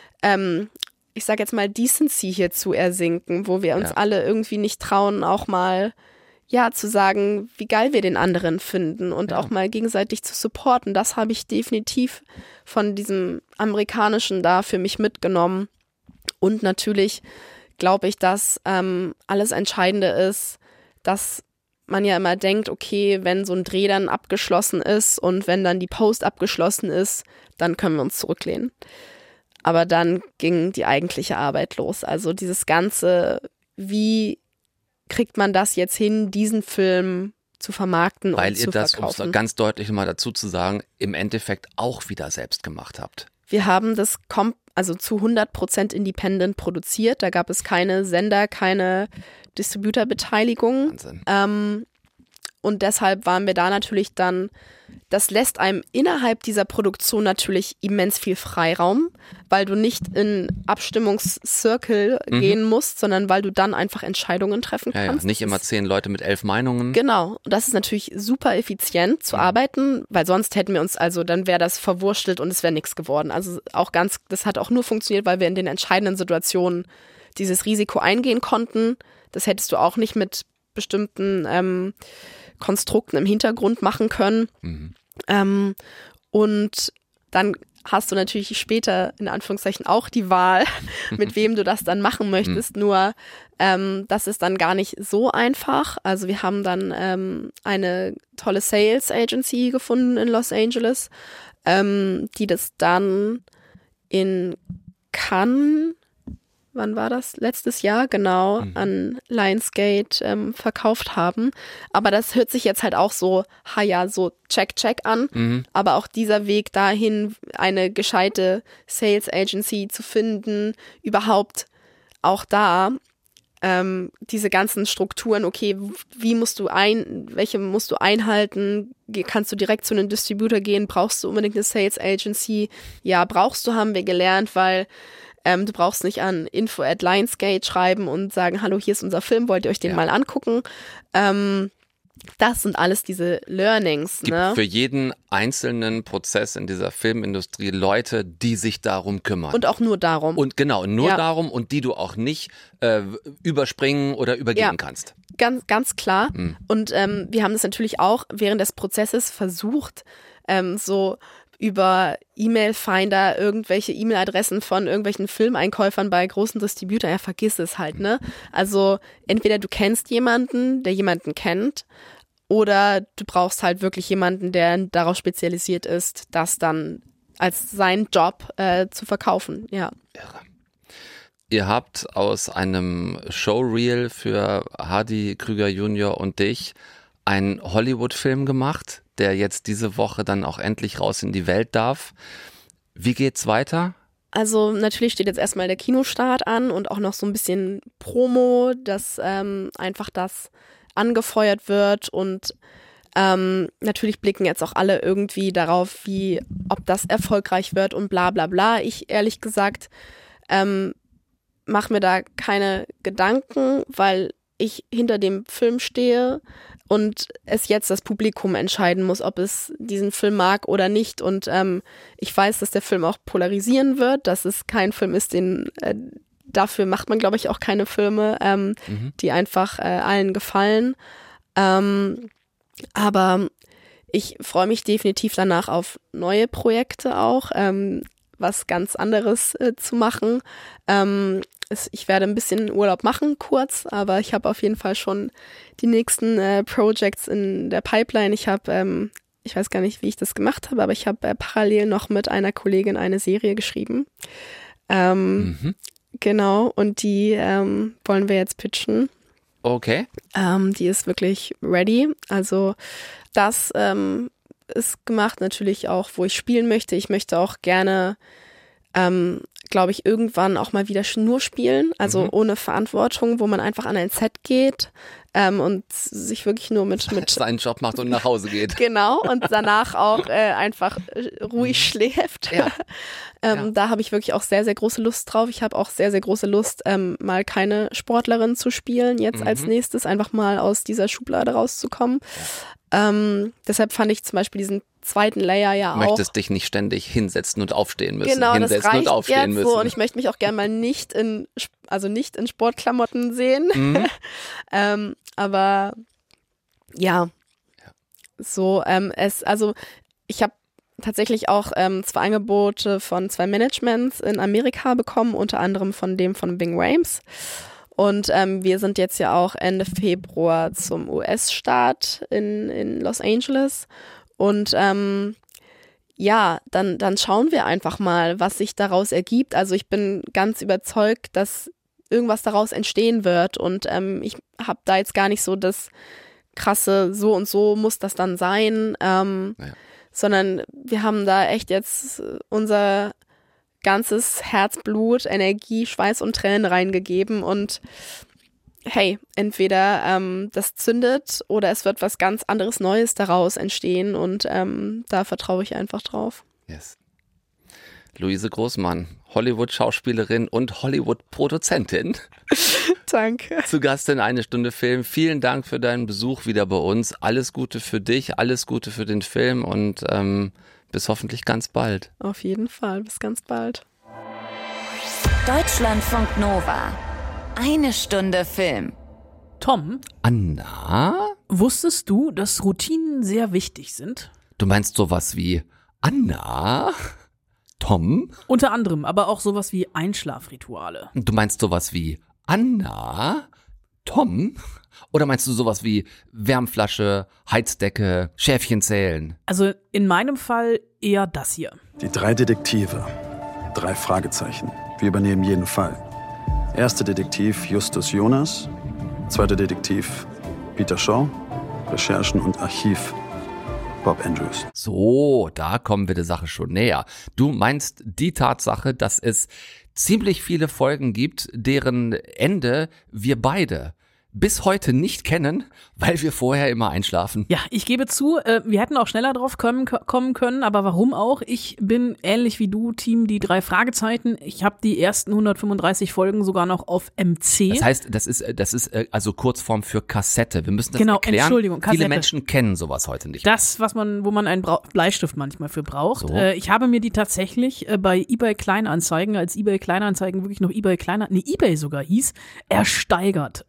ich sage jetzt mal Decency hier zu ersinken, wo wir uns alle irgendwie nicht trauen, auch mal zu sagen, wie geil wir den anderen finden und auch mal gegenseitig zu supporten. Das habe ich definitiv von diesem Amerikanischen da für mich mitgenommen. Und natürlich glaube ich, dass alles Entscheidende ist, dass man ja immer denkt, okay, wenn so ein Dreh dann abgeschlossen ist und wenn dann die Post abgeschlossen ist, dann können wir uns zurücklehnen. Aber dann ging die eigentliche Arbeit los. Also dieses Ganze, wie kriegt man das jetzt hin, diesen Film zu vermarkten und zu verkaufen? Weil ihr das, um es ganz deutlich mal dazu zu sagen, im Endeffekt auch wieder selbst gemacht habt. Wir haben das zu 100% independent produziert. Da gab es keine Sender, keine Distributorbeteiligung. Wahnsinn. Und deshalb waren wir da natürlich dann, das lässt einem innerhalb dieser Produktion natürlich immens viel Freiraum, weil du nicht in Abstimmungscircle gehen musst, sondern weil du dann einfach Entscheidungen treffen kannst. Ja, nicht immer 10 Leute mit 11 Meinungen. Genau, und das ist natürlich super effizient zu arbeiten, weil sonst hätten wir uns, dann wäre das verwurstelt und es wäre nichts geworden. Also das hat auch nur funktioniert, weil wir in den entscheidenden Situationen dieses Risiko eingehen konnten. Das hättest du auch nicht mit bestimmten Konstrukten im Hintergrund machen können. Und dann hast du natürlich später in Anführungszeichen auch die Wahl, mit wem du das dann machen möchtest. Nur das ist dann gar nicht so einfach. Also wir haben dann eine tolle Sales Agency gefunden in Los Angeles, die das dann in Cannes, wann war das? Letztes Jahr, genau, an Lionsgate verkauft haben. Aber das hört sich jetzt halt auch so, so check an. Aber auch dieser Weg dahin, eine gescheite Sales Agency zu finden, überhaupt auch da, diese ganzen Strukturen, okay, welche musst du einhalten? Kannst du direkt zu einem Distributor gehen? Brauchst du unbedingt eine Sales Agency? Ja, brauchst du, haben wir gelernt, weil du brauchst nicht an info@lionsgate schreiben und sagen, hallo, hier ist unser Film, wollt ihr euch den mal angucken? Das sind alles diese Learnings. Gibt für jeden einzelnen Prozess in dieser Filmindustrie Leute, die sich darum kümmern. Und auch nur darum. Und genau, darum und die du auch nicht überspringen oder übergehen kannst. Ganz klar. Und wir haben das natürlich auch während des Prozesses versucht, so über E-Mail-Finder irgendwelche E-Mail-Adressen von irgendwelchen Filmeinkäufern bei großen Distributern, ja, vergiss es halt, ne? Also entweder du kennst jemanden, der jemanden kennt, oder du brauchst halt wirklich jemanden, der darauf spezialisiert ist, das dann als seinen Job zu verkaufen, ja. Irre. Ihr habt aus einem Showreel für Hardy Krüger Jr. und dich einen Hollywood-Film gemacht, der jetzt diese Woche dann auch endlich raus in die Welt darf. Wie geht's weiter? Also natürlich steht jetzt erstmal der Kinostart an und auch noch so ein bisschen Promo, dass einfach das angefeuert wird und natürlich blicken jetzt auch alle irgendwie darauf, ob das erfolgreich wird und bla bla bla. Ich ehrlich gesagt mache mir da keine Gedanken, weil ich hinter dem Film stehe und es jetzt das Publikum entscheiden muss, ob es diesen Film mag oder nicht. Und ich weiß, dass der Film auch polarisieren wird, dass es kein Film ist, dafür macht man, glaube ich, auch keine Filme, die einfach allen gefallen. Aber ich freue mich definitiv danach auf neue Projekte auch, was ganz anderes zu machen. Ich werde ein bisschen Urlaub machen, kurz, aber ich habe auf jeden Fall schon die nächsten Projects in der Pipeline. Ich habe, ich weiß gar nicht, wie ich das gemacht habe, aber ich habe parallel noch mit einer Kollegin eine Serie geschrieben. Genau, und die wollen wir jetzt pitchen. Okay. Die ist wirklich ready. Also das ist gemacht natürlich auch, wo ich spielen möchte. Ich möchte auch gerne glaube ich, irgendwann auch mal wieder nur spielen, also ohne Verantwortung, wo man einfach an ein Set geht und sich wirklich nur mit seinen Job macht und nach Hause geht. Genau, und danach auch einfach ruhig schläft. Ja. Da habe ich wirklich auch sehr, sehr große Lust drauf. Ich habe auch sehr, sehr große Lust, mal keine Sportlerin zu spielen, jetzt als nächstes, einfach mal aus dieser Schublade rauszukommen. Deshalb fand ich zum Beispiel diesen zweiten Layer ja auch. Du möchtest dich nicht ständig hinsetzen und aufstehen müssen. Genau, hinsetzen das reicht und aufstehen jetzt müssen. So. Und ich möchte mich auch gerne mal nicht in Sportklamotten sehen. Aber ja. So, ich habe tatsächlich auch 2 Angebote von 2 Managements in Amerika bekommen, unter anderem von dem von Ving Rhames. Und wir sind jetzt ja auch Ende Februar zum US-Start in Los Angeles. Und dann schauen wir einfach mal, was sich daraus ergibt. Also ich bin ganz überzeugt, dass irgendwas daraus entstehen wird. Und ich habe da jetzt gar nicht so das krasse, so und so muss das dann sein, sondern wir haben da echt jetzt unser ganzes Herzblut, Energie, Schweiß und Tränen reingegeben und hey, entweder das zündet oder es wird was ganz anderes Neues daraus entstehen und da vertraue ich einfach drauf. Yes. Luise Großmann, Hollywood-Schauspielerin und Hollywood-Produzentin. Danke. Zu Gast in Eine Stunde Film. Vielen Dank für deinen Besuch wieder bei uns. Alles Gute für dich, alles Gute für den Film und bis hoffentlich ganz bald. Auf jeden Fall, bis ganz bald. Deutschlandfunk Nova. Eine Stunde Film. Tom, Anna? wusstest du, dass Routinen sehr wichtig sind? Du meinst sowas wie Anna? Tom? Unter anderem, aber auch sowas wie Einschlafrituale. Du meinst sowas wie Anna? Tom? Oder meinst du sowas wie Wärmflasche, Heizdecke, Schäfchen zählen? Also in meinem Fall eher das hier. Die 3 Detektive. 3 Fragezeichen. Wir übernehmen jeden Fall. Erster Detektiv Justus Jonas. Zweiter Detektiv Peter Shaw. Recherchen und Archiv Bob Andrews. So, da kommen wir der Sache schon näher. Du meinst die Tatsache, dass es ziemlich viele Folgen gibt, deren Ende wir beide bis heute nicht kennen, weil wir vorher immer einschlafen. Ja, ich gebe zu, wir hätten auch schneller drauf kommen können, aber warum auch? Ich bin ähnlich wie du, Team die 3 Fragezeichen. Ich habe die ersten 135 Folgen sogar noch auf MC. Das heißt, das ist also Kurzform für Kassette. Wir müssen das erklären. Entschuldigung, Kassette. Viele Menschen kennen sowas heute nicht. Das, wo man einen Bleistift manchmal für braucht. So. Ich habe mir die tatsächlich bei eBay Kleinanzeigen, als eBay Kleinanzeigen wirklich noch eBay sogar hieß, ersteigert.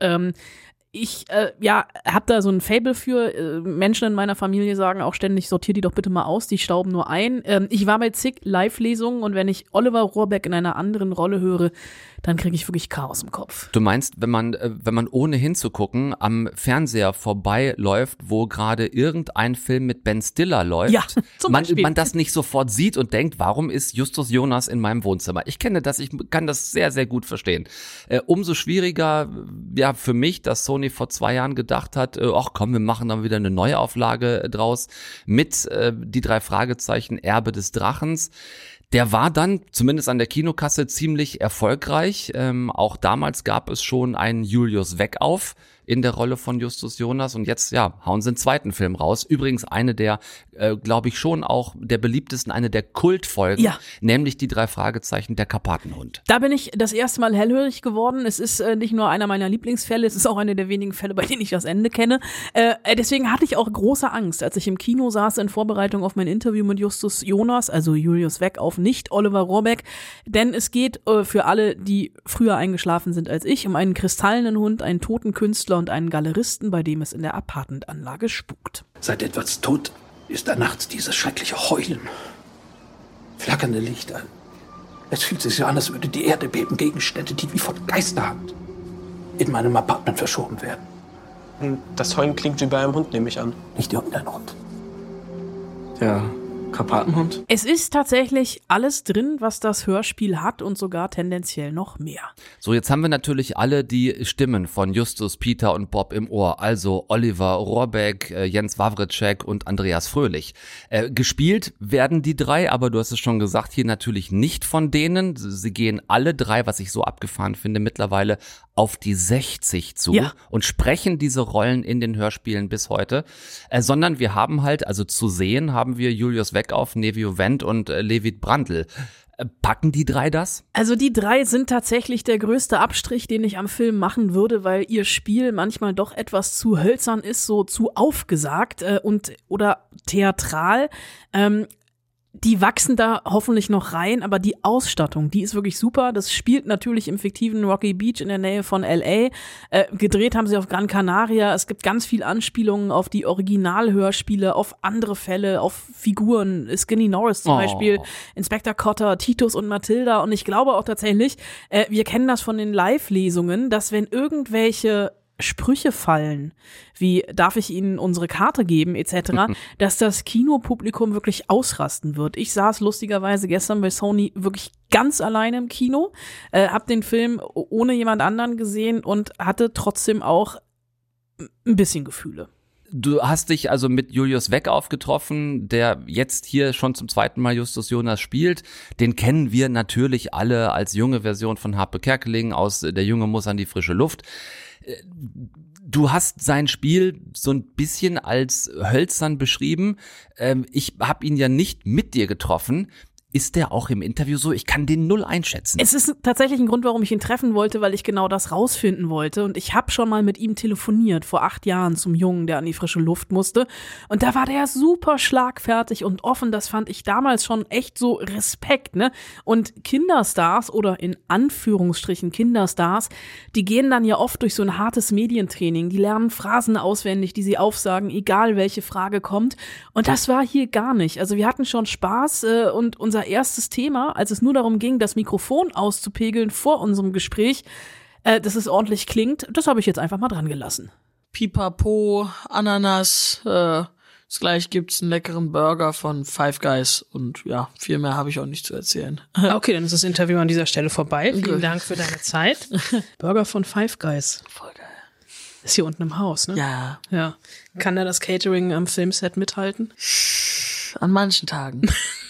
Ich habe da so ein Faible für. Menschen in meiner Familie sagen auch ständig, sortier die doch bitte mal aus, die stauben nur ein. Ich war bei zig Live-Lesungen und wenn ich Oliver Rohrbeck in einer anderen Rolle höre, dann kriege ich wirklich Chaos im Kopf. Du meinst, wenn man ohne hinzugucken am Fernseher vorbeiläuft, wo gerade irgendein Film mit Ben Stiller läuft, ja, man das nicht sofort sieht und denkt, warum ist Justus Jonas in meinem Wohnzimmer? Ich kenne das, ich kann das sehr, sehr gut verstehen. Umso schwieriger, ja, für mich, dass Sony vor 2 Jahren gedacht hat, ach komm, wir machen dann wieder eine Neuauflage draus mit die 3 Fragezeichen Erbe des Drachens. Der war dann, zumindest an der Kinokasse, ziemlich erfolgreich. Auch damals gab es schon einen Julius Weckauf in der Rolle von Justus Jonas und jetzt, ja, hauen sie einen zweiten Film raus. Übrigens eine der, glaube ich schon auch der beliebtesten, eine der Kultfolgen, nämlich die 3 Fragezeichen, der Karpatenhund. Da bin ich das erste Mal hellhörig geworden. Es ist nicht nur einer meiner Lieblingsfälle, es ist auch einer der wenigen Fälle, bei denen ich das Ende kenne. Deswegen hatte ich auch große Angst, als ich im Kino saß in Vorbereitung auf mein Interview mit Justus Jonas, also Julius Weckauf, nicht Oliver Rohrbeck, denn es geht für alle, die früher eingeschlafen sind als ich, um einen kristallenen Hund, einen toten Künstler und einen Galeristen, bei dem es in der Apartmentanlage spukt. Seit Edwards Tod ist da nachts dieses schreckliche Heulen. Flackernde Lichter. Es fühlt sich so an, als würde die Erde beben. Gegenstände, die wie von Geisterhand in meinem Apartment verschoben werden. Das Heulen klingt wie bei einem Hund, nehme ich an. Nicht irgendein Hund. Der Karpatenhund? Es ist tatsächlich alles drin, was das Hörspiel hat und sogar tendenziell noch mehr. So, jetzt haben wir natürlich alle die Stimmen von Justus, Peter und Bob im Ohr, also Oliver Rohrbeck, Jens Wawrczeck und Andreas Fröhlich. Gespielt werden die 3, aber du hast es schon gesagt, hier natürlich nicht von denen. Sie gehen alle 3, was ich so abgefahren finde, mittlerweile auf die 60 zu und sprechen diese Rollen in den Hörspielen bis heute, sondern wir haben halt, also zu sehen haben wir Julius Weckauf, Nevio Wendt und Levit Brandl. Packen die 3 das? Also die 3 sind tatsächlich der größte Abstrich, den ich am Film machen würde, weil ihr Spiel manchmal doch etwas zu hölzern ist, so zu aufgesagt oder theatral. Die wachsen da hoffentlich noch rein, aber die Ausstattung, die ist wirklich super. Das spielt natürlich im fiktiven Rocky Beach in der Nähe von L.A. Gedreht haben sie auf Gran Canaria. Es gibt ganz viel Anspielungen auf die Originalhörspiele, auf andere Fälle, auf Figuren. Skinny Norris zum Beispiel, Inspector Cotter, Titus und Matilda. Und ich glaube auch tatsächlich, wir kennen das von den Live-Lesungen, dass wenn irgendwelche Sprüche fallen, wie darf ich Ihnen unsere Karte geben etc., dass das Kinopublikum wirklich ausrasten wird. Ich saß lustigerweise gestern bei Sony wirklich ganz alleine im Kino, hab den Film ohne jemand anderen gesehen und hatte trotzdem auch ein bisschen Gefühle. Du hast dich also mit Julius Weckauf getroffen, der jetzt hier schon zum 2. Mal Justus Jonas spielt. Den kennen wir natürlich alle als junge Version von Harpe Kerkeling aus Der Junge muss an die frische Luft. Du hast sein Spiel so ein bisschen als hölzern beschrieben. Ich habe ihn ja nicht mit dir getroffen. Ist der auch im Interview so? Ich kann den null einschätzen. Es ist tatsächlich ein Grund, warum ich ihn treffen wollte, weil ich genau das rausfinden wollte. Und ich habe schon mal mit ihm telefoniert, vor 8 Jahren, zum Jungen, der an die frische Luft musste. Und da war der super schlagfertig und offen. Das fand ich damals schon echt so Respekt, ne? Und Kinderstars oder in Anführungsstrichen Kinderstars, die gehen dann ja oft durch so ein hartes Medientraining. Die lernen Phrasen auswendig, die sie aufsagen, egal welche Frage kommt. Und das war hier gar nicht. Also wir hatten schon Spaß und unser unser erstes Thema, als es nur darum ging, das Mikrofon auszupegeln vor unserem Gespräch, dass es ordentlich klingt. Das habe ich jetzt einfach mal dran gelassen. Pipapo, Ananas, gleich gibt's einen leckeren Burger von Five Guys und ja, viel mehr habe ich auch nicht zu erzählen. Okay, dann ist das Interview an dieser Stelle vorbei. Vielen Dank für deine Zeit. Burger von Five Guys. Voll geil. Ist hier unten im Haus, ne? Ja. Kann da das Catering am Filmset mithalten? An manchen Tagen.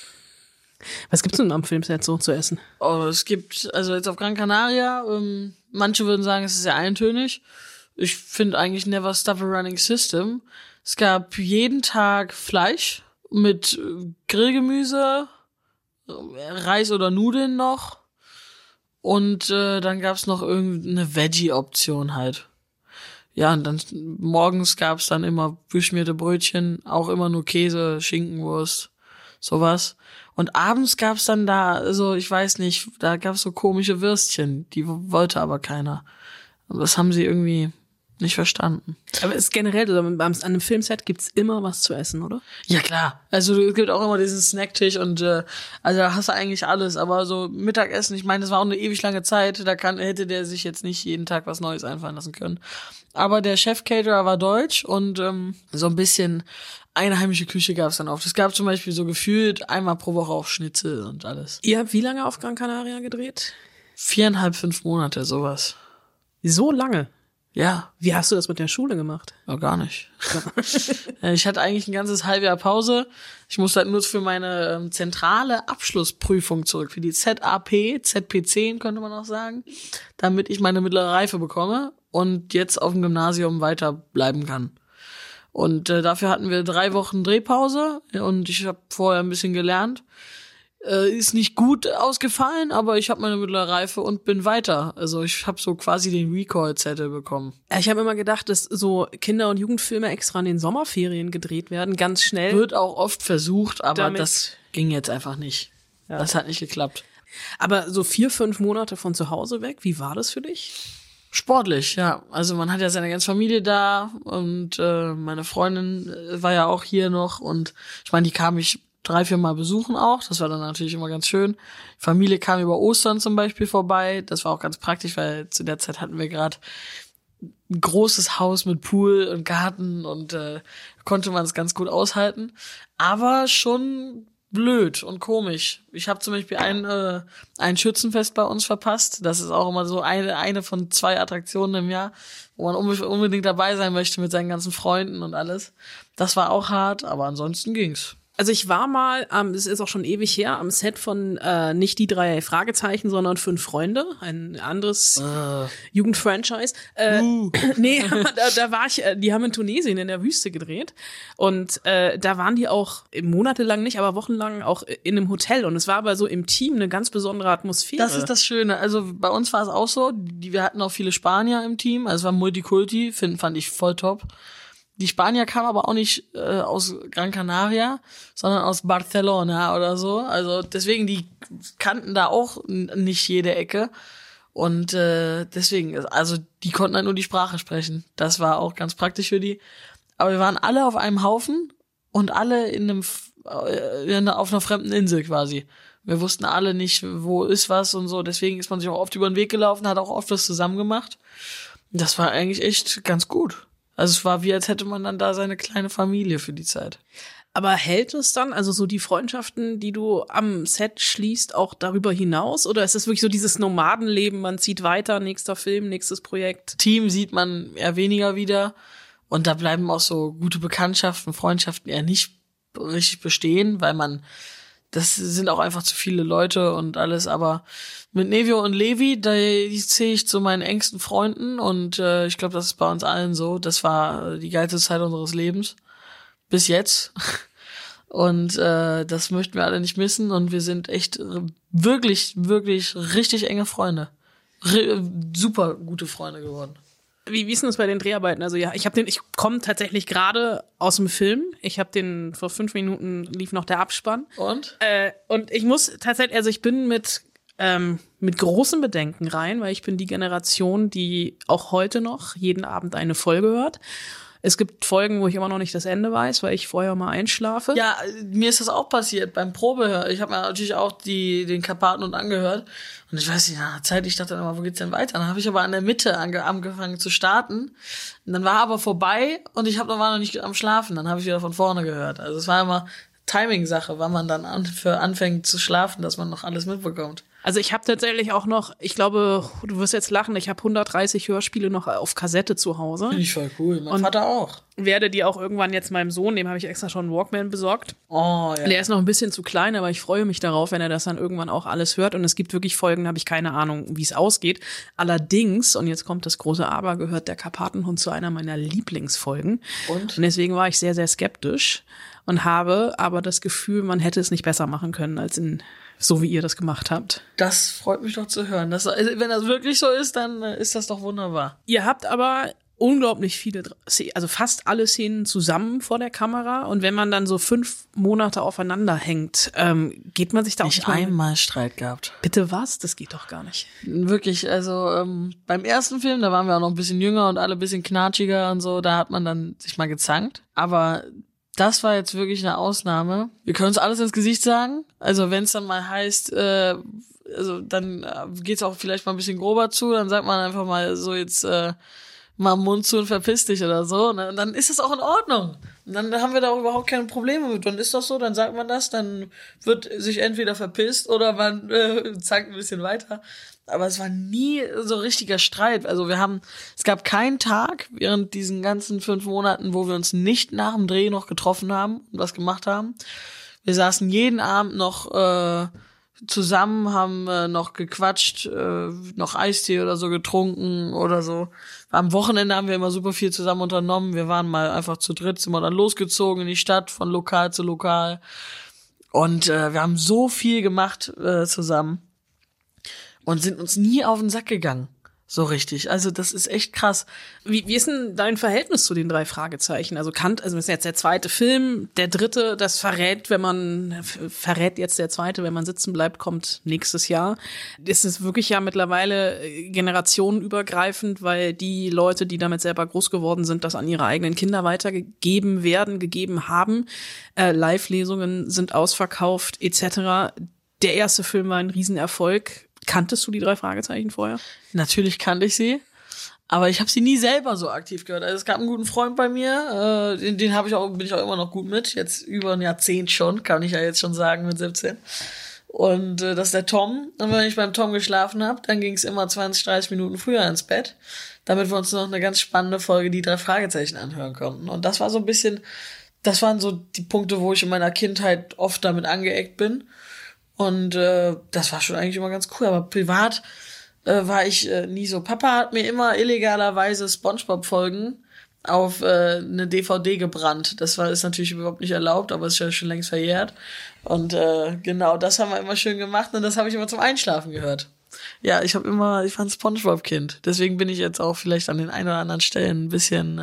Was gibt's denn am Filmset so zu essen? Oh, es gibt, also jetzt auf Gran Canaria, manche würden sagen, es ist sehr eintönig. Ich finde eigentlich never stop a running system. Es gab jeden Tag Fleisch mit Grillgemüse, Reis oder Nudeln noch und dann gab's noch irgendeine Veggie-Option halt. Ja, und dann morgens gab's dann immer beschmierte Brötchen, auch immer nur Käse, Schinkenwurst, sowas. Und abends gab's dann da, also ich weiß nicht, da gab's so komische Würstchen, die wollte aber keiner. Das haben sie irgendwie nicht verstanden. Aber es ist generell, also an einem Filmset gibt's immer was zu essen, oder? Ja, klar. Also es gibt auch immer diesen Snacktisch und also da hast du eigentlich alles. Aber so Mittagessen, ich meine, das war auch eine ewig lange Zeit, da hätte der sich jetzt nicht jeden Tag was Neues einfallen lassen können. Aber der Chef-Caterer war deutsch und so ein bisschen einheimische Küche gab's dann oft. Es gab zum Beispiel so gefühlt einmal pro Woche auch Schnitzel und alles. Ihr habt wie lange auf Gran Canaria gedreht? 4,5, 5 Monate, sowas. So lange? Ja. Wie hast du das mit der Schule gemacht? Ja, gar nicht. Ich hatte eigentlich ein ganzes Halbjahr Pause. Ich musste halt nur für meine zentrale Abschlussprüfung zurück, für die ZAP, ZP10 könnte man auch sagen, damit ich meine mittlere Reife bekomme und jetzt auf dem Gymnasium weiterbleiben kann. Und dafür hatten wir 3 Wochen Drehpause und ich habe vorher ein bisschen gelernt. Ist nicht gut ausgefallen, aber ich habe meine mittlere Reife und bin weiter. Also ich habe so quasi den Recall-Zettel bekommen. Ich habe immer gedacht, dass so Kinder- und Jugendfilme extra in den Sommerferien gedreht werden, ganz schnell. Wird auch oft versucht, aber das ging jetzt einfach nicht. Ja. Das hat nicht geklappt. Aber so 4, 5 Monate von zu Hause weg, wie war das für dich? Sportlich, ja. Also man hat ja seine ganze Familie da und meine Freundin war ja auch hier noch und ich meine, die kam mich 3, 4 Mal besuchen auch. Das war dann natürlich immer ganz schön. Die Familie kam über Ostern zum Beispiel vorbei. Das war auch ganz praktisch, weil zu der Zeit hatten wir gerade ein großes Haus mit Pool und Garten und konnte man es ganz gut aushalten. Aber schon blöd und komisch. Ich habe zum Beispiel ein Schützenfest bei uns verpasst. Das ist auch immer so eine von 2 Attraktionen im Jahr, wo man unbedingt dabei sein möchte mit seinen ganzen Freunden und alles. Das war auch hart, aber ansonsten ging's. Also ich war mal, das ist auch schon ewig her, am Set von nicht die 3 Fragezeichen, sondern 5 Freunde, ein anderes Jugendfranchise. Nee, da war ich, die haben in Tunesien in der Wüste gedreht und da waren die auch monatelang nicht, aber wochenlang auch in einem Hotel und es war aber so im Team eine ganz besondere Atmosphäre. Das ist das Schöne, also bei uns war es auch so, wir hatten auch viele Spanier im Team, also es war Multikulti, fand ich voll top. Die Spanier kamen aber auch nicht aus Gran Canaria, sondern aus Barcelona oder so. Also deswegen, die kannten da auch nicht jede Ecke. Und deswegen, also die konnten halt nur die Sprache sprechen. Das war auch ganz praktisch für die. Aber wir waren alle auf einem Haufen und alle auf einer fremden Insel quasi. Wir wussten alle nicht, wo ist was und so. Deswegen ist man sich auch oft über den Weg gelaufen, hat auch oft was zusammen gemacht. Das war eigentlich echt ganz gut. Also es war wie, als hätte man dann da seine kleine Familie für die Zeit. Aber hält es dann, also so die Freundschaften, die du am Set schließt, auch darüber hinaus? Oder ist es wirklich so dieses Nomadenleben, man zieht weiter, nächster Film, nächstes Projekt? Team sieht man eher weniger wieder. Und da bleiben auch so gute Bekanntschaften, Freundschaften eher nicht richtig bestehen, weil das sind auch einfach zu viele Leute und alles. Aber mit Nevio und Levi, die zähle ich zu meinen engsten Freunden und ich glaube, das ist bei uns allen so. Das war die geilste Zeit unseres Lebens. Bis jetzt. Und das möchten wir alle nicht missen und wir sind echt wirklich, wirklich richtig enge Freunde. Super gute Freunde geworden. Wie ist denn das bei den Dreharbeiten? Also ja, ich komme tatsächlich gerade aus dem Film. Ich habe vor 5 Minuten lief noch der Abspann. Und? Und ich muss tatsächlich, also ich bin mit großen Bedenken rein, weil ich bin die Generation, die auch heute noch jeden Abend eine Folge hört. Es gibt Folgen, wo ich immer noch nicht das Ende weiß, weil ich vorher mal einschlafe. Ja, mir ist das auch passiert beim Probehören. Ich habe mir natürlich auch den Karpatenhund angehört. Und ich weiß nicht, nach einer Zeit, ich dachte dann immer, wo geht's denn weiter? Dann habe ich aber an der Mitte angefangen zu starten. Und dann war aber vorbei und ich war noch nicht am Schlafen. Dann habe ich wieder von vorne gehört. Also es war immer Timing-Sache, wann man dann anfängt zu schlafen, dass man noch alles mitbekommt. Also ich habe tatsächlich auch noch, ich glaube, du wirst jetzt lachen, ich habe 130 Hörspiele noch auf Kassette zu Hause. Finde ich voll cool, mein Vater auch. Werde die auch irgendwann jetzt meinem Sohn, dem habe ich extra schon einen Walkman besorgt. Oh, ja. Der ist noch ein bisschen zu klein, aber ich freue mich darauf, wenn er das dann irgendwann auch alles hört. Und es gibt wirklich Folgen, da habe ich keine Ahnung, wie es ausgeht. Allerdings, und jetzt kommt das große Aber, gehört der Karpatenhund zu einer meiner Lieblingsfolgen. Und deswegen war ich sehr, sehr skeptisch und habe aber das Gefühl, man hätte es nicht besser machen können, als so wie ihr das gemacht habt. Das freut mich doch zu hören. Wenn das wirklich so ist, dann ist das doch wunderbar. Ihr habt aber unglaublich viele, also fast alle Szenen zusammen vor der Kamera. Und wenn man dann so 5 Monate aufeinander hängt, geht man sich da auch nicht einmal Streit gehabt. Bitte was? Das geht doch gar nicht. Wirklich, also beim ersten Film, da waren wir auch noch ein bisschen jünger und alle ein bisschen knatschiger und so, da hat man dann sich mal gezankt. Aber das war jetzt wirklich eine Ausnahme. Wir können uns alles ins Gesicht sagen. Also wenn es dann mal heißt, also dann geht's auch vielleicht mal ein bisschen grober zu, dann sagt man einfach mal so jetzt mal Mund zu und verpiss dich oder so. Und dann ist das auch in Ordnung. Und dann haben wir da auch überhaupt keine Probleme mit. Dann ist das so, dann sagt man das, dann wird sich entweder verpisst oder man zankt ein bisschen weiter. Aber es war nie so richtiger Streit. Also es gab keinen Tag während diesen ganzen 5 Monaten, wo wir uns nicht nach dem Dreh noch getroffen haben und was gemacht haben. Wir saßen jeden Abend noch zusammen, haben noch gequatscht, noch Eistee oder so getrunken oder so. Am Wochenende haben wir immer super viel zusammen unternommen. Wir waren mal einfach zu dritt, sind wir dann losgezogen in die Stadt, von Lokal zu Lokal. Und wir haben so viel gemacht zusammen. Und sind uns nie auf den Sack gegangen. So richtig. Also das ist echt krass. Wie ist denn dein Verhältnis zu den 3 Fragezeichen? Also das ist jetzt der 2. Film. Der 3., das verrät jetzt der 2., wenn man sitzen bleibt, kommt nächstes Jahr. Das ist wirklich ja mittlerweile generationenübergreifend, weil die Leute, die damit selber groß geworden sind, das an ihre eigenen Kinder gegeben haben. Live-Lesungen sind ausverkauft, etc. Der erste Film war ein Riesenerfolg. Kanntest du die 3 Fragezeichen vorher? Natürlich kannte ich sie, aber ich habe sie nie selber so aktiv gehört. Also es gab einen guten Freund bei mir, den bin ich auch immer noch gut mit, jetzt über ein Jahrzehnt schon, kann ich ja jetzt schon sagen mit 17. Und das ist der Tom. Und wenn ich beim Tom geschlafen habe, dann ging es immer 20, 30 Minuten früher ins Bett, damit wir uns noch eine ganz spannende Folge die 3 Fragezeichen anhören konnten. Und das war so ein bisschen, das waren so die Punkte, wo ich in meiner Kindheit oft damit angeeckt bin. Und das war schon eigentlich immer ganz cool. Aber privat war ich nie so. Papa hat mir immer illegalerweise SpongeBob-Folgen auf eine DVD gebrannt. Das ist natürlich überhaupt nicht erlaubt, aber ist ja schon längst verjährt. Und genau, das haben wir immer schön gemacht und das habe ich immer zum Einschlafen gehört. Ja, ich fand SpongeBob-Kind. Deswegen bin ich jetzt auch vielleicht an den ein oder anderen Stellen ein bisschen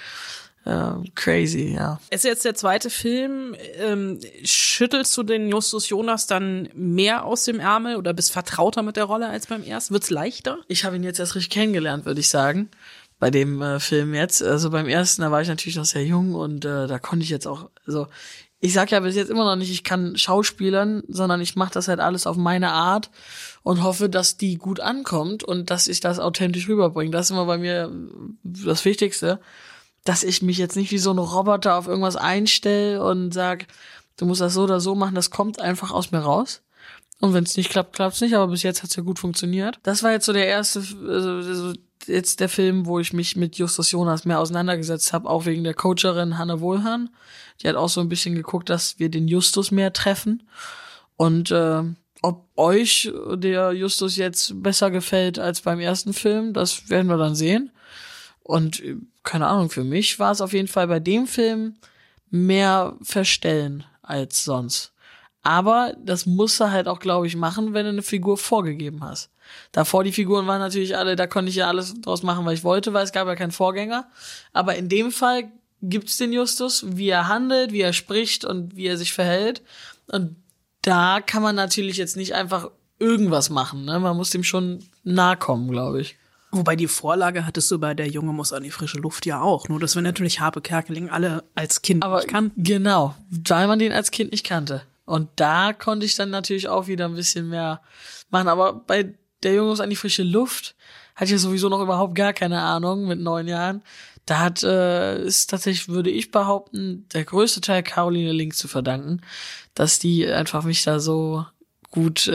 crazy, ja. Es ist jetzt der 2. Film. Schüttelst du den Justus Jonas dann mehr aus dem Ärmel oder bist vertrauter mit der Rolle als beim ersten? Wird's leichter? Ich habe ihn jetzt erst richtig kennengelernt, würde ich sagen, bei dem Film jetzt. Also beim ersten, da war ich natürlich noch sehr jung und da konnte ich jetzt auch, also ich sag ja bis jetzt immer noch nicht, ich kann schauspielern, sondern ich mache das halt alles auf meine Art und hoffe, dass die gut ankommt und dass ich das authentisch rüberbringe. Das ist immer bei mir das Wichtigste, dass ich mich jetzt nicht wie so ein Roboter auf irgendwas einstelle und sag, du musst das so oder so machen, das kommt einfach aus mir raus. Und wenn es nicht klappt, klappt's nicht, aber bis jetzt hat's ja gut funktioniert. Das war jetzt so der erste, also jetzt der Film, wo ich mich mit Justus Jonas mehr auseinandergesetzt habe, auch wegen der Coacherin Hanne Wohlhahn. Die hat auch so ein bisschen geguckt, dass wir den Justus mehr treffen. Und ob euch der Justus jetzt besser gefällt als beim ersten Film, das werden wir dann sehen. Und keine Ahnung, für mich war es auf jeden Fall bei dem Film mehr verstellen als sonst. Aber das musst du halt auch, glaube ich, machen, wenn du eine Figur vorgegeben hast. Davor die Figuren waren natürlich alle, da konnte ich ja alles draus machen, was ich wollte, weil es gab ja keinen Vorgänger. Aber in dem Fall gibt's den Justus, wie er handelt, wie er spricht und wie er sich verhält. Und da kann man natürlich jetzt nicht einfach irgendwas machen, ne? Man muss dem schon nahe kommen, glaube ich. Wobei die Vorlage hattest du bei Der Junge muss an die frische Luft ja auch. Nur, dass wir natürlich Harpe Kerkeling alle als Kind nicht kannten. Genau, weil man den als Kind nicht kannte. Und da konnte ich dann natürlich auch wieder ein bisschen mehr machen. Aber bei Der Junge muss an die frische Luft hatte ich ja sowieso noch überhaupt gar keine Ahnung mit 9 Jahren. Da ist tatsächlich, würde ich behaupten, der größte Teil Caroline Link zu verdanken, dass die einfach mich da so gut,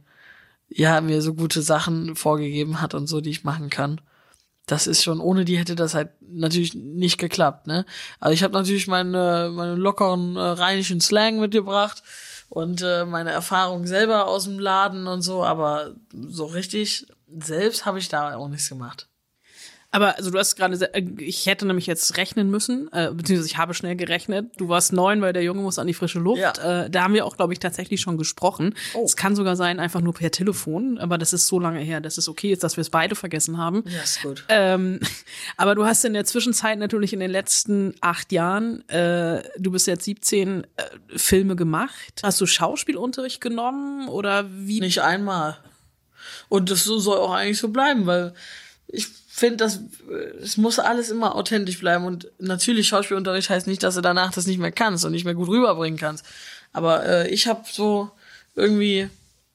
mir so gute Sachen vorgegeben hat und so, die ich machen kann. Das ist schon, ohne die hätte das halt natürlich nicht geklappt, ne? Also ich habe natürlich meine lockeren rheinischen Slang mitgebracht und meine Erfahrung selber aus dem Laden und so, aber so richtig selbst habe ich da auch nichts gemacht. Aber also du hast gerade, ich hätte nämlich jetzt rechnen müssen, beziehungsweise ich habe schnell gerechnet. Du warst 9, weil Der Junge muss an die frische Luft. Ja. Da haben wir auch, glaube ich, tatsächlich schon gesprochen. Es kann sogar sein, einfach nur per Telefon, aber das ist so lange her, dass es okay ist, dass wir es beide vergessen haben. Ja, ist gut. Aber du hast in der Zwischenzeit natürlich in den letzten 8 Jahren, du bist jetzt 17, Filme gemacht. Hast du Schauspielunterricht genommen oder wie? Nicht einmal. Und das soll auch eigentlich so bleiben, weil ich finde, es muss alles immer authentisch bleiben. Und natürlich, Schauspielunterricht heißt nicht, dass du danach das nicht mehr kannst und nicht mehr gut rüberbringen kannst. Aber ich habe so irgendwie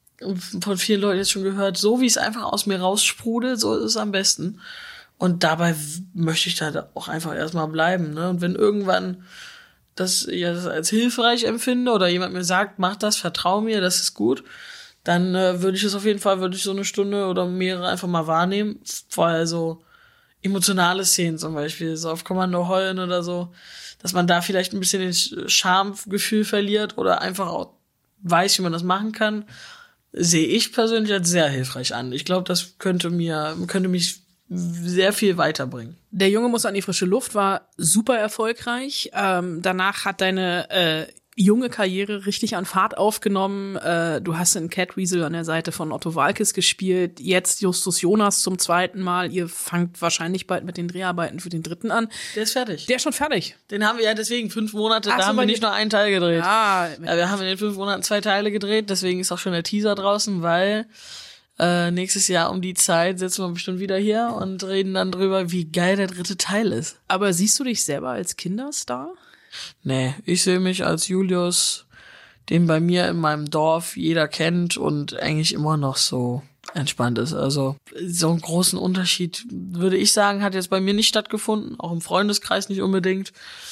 von vielen Leuten jetzt schon gehört, so wie es einfach aus mir raussprudelt, so ist es am besten. Und dabei möchte ich da auch einfach erstmal bleiben, ne? Und wenn irgendwann das als hilfreich empfinde oder jemand mir sagt, mach das, vertrau mir, das ist gut, dann würde ich so eine Stunde oder mehrere einfach mal wahrnehmen, weil so emotionale Szenen zum Beispiel, so auf Kommando heulen oder so, dass man da vielleicht ein bisschen das Schamgefühl verliert oder einfach auch weiß, wie man das machen kann, sehe ich persönlich als sehr hilfreich an. Ich glaube, das könnte mich sehr viel weiterbringen. Der Junge muss an die frische Luft war super erfolgreich. Danach hat deine junge Karriere richtig an Fahrt aufgenommen. Du hast in Catweasel an der Seite von Otto Waalkes gespielt. Jetzt Justus Jonas zum 2. Mal. Ihr fangt wahrscheinlich bald mit den Dreharbeiten für den 3. an. Der ist fertig. Der ist schon fertig. Den haben wir ja deswegen 5 Monate, da haben wir nicht nur einen Teil gedreht. Ja, wir haben in den 5 Monaten 2 Teile gedreht, deswegen ist auch schon der Teaser draußen, weil nächstes Jahr um die Zeit sitzen wir bestimmt wieder hier und reden dann drüber, wie geil der 3. Teil ist. Aber siehst du dich selber als Kinderstar? Nee, ich sehe mich als Julius, den bei mir in meinem Dorf jeder kennt und eigentlich immer noch so entspannt ist. Also so einen großen Unterschied, würde ich sagen, hat jetzt bei mir nicht stattgefunden, auch im Freundeskreis nicht unbedingt.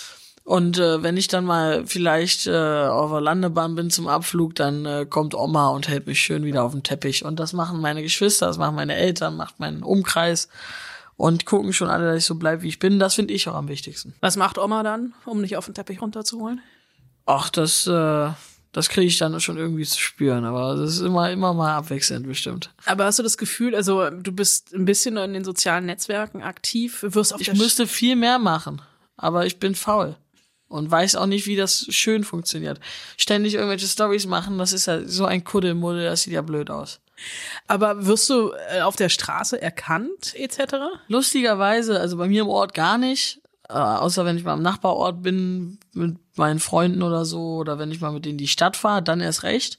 Und wenn ich dann mal vielleicht auf der Landebahn bin zum Abflug, dann kommt Oma und hält mich schön wieder auf den Teppich. Und das machen meine Geschwister, das machen meine Eltern, macht meinen Umkreis. Und gucken schon alle, dass ich so bleibe, wie ich bin. Das finde ich auch am wichtigsten. Was macht Oma dann, um dich auf den Teppich runterzuholen? Ach, das kriege ich dann schon irgendwie zu spüren. Aber das ist immer mal abwechselnd bestimmt. Aber hast du das Gefühl, also du bist ein bisschen in den sozialen Netzwerken aktiv? Ich müsste viel mehr machen, aber ich bin faul. Und weiß auch nicht, wie das schön funktioniert. Ständig irgendwelche Storys machen, das ist ja so ein Kuddelmuddel, das sieht ja blöd aus. Aber wirst du auf der Straße erkannt, etc.? Lustigerweise, also bei mir im Ort gar nicht. Außer wenn ich mal am Nachbarort bin mit meinen Freunden oder so. Oder wenn ich mal mit denen in die Stadt fahre, dann erst recht.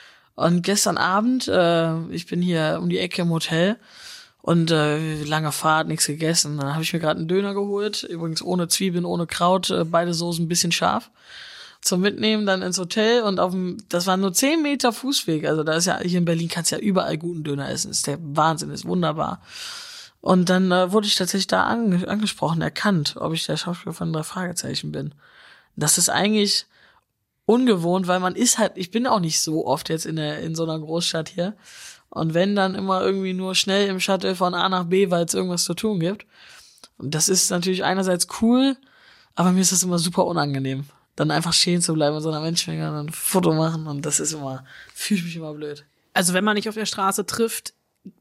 Und gestern Abend, ich bin hier um die Ecke im Hotel. Und lange Fahrt, nichts gegessen. Dann habe ich mir gerade einen Döner geholt. Übrigens ohne Zwiebeln, ohne Kraut. Beide Soßen ein bisschen scharf. Zum Mitnehmen dann ins Hotel und das waren nur 10 Meter Fußweg. Also da ist ja, hier in Berlin kannst du ja überall guten Döner essen. Ist der Wahnsinn, ist wunderbar. Und dann wurde ich tatsächlich da angesprochen, erkannt, ob ich der Schauspieler von 3 Fragezeichen bin. Das ist eigentlich ungewohnt, weil ich bin auch nicht so oft jetzt in so einer Großstadt hier. Und wenn, dann immer irgendwie nur schnell im Shuttle von A nach B, weil es irgendwas zu tun gibt. Und das ist natürlich einerseits cool, aber mir ist das immer super unangenehm. Dann einfach stehen zu bleiben in so einer Menschenmenge und ein Foto machen und das ist fühle ich mich immer blöd. Also wenn man dich auf der Straße trifft,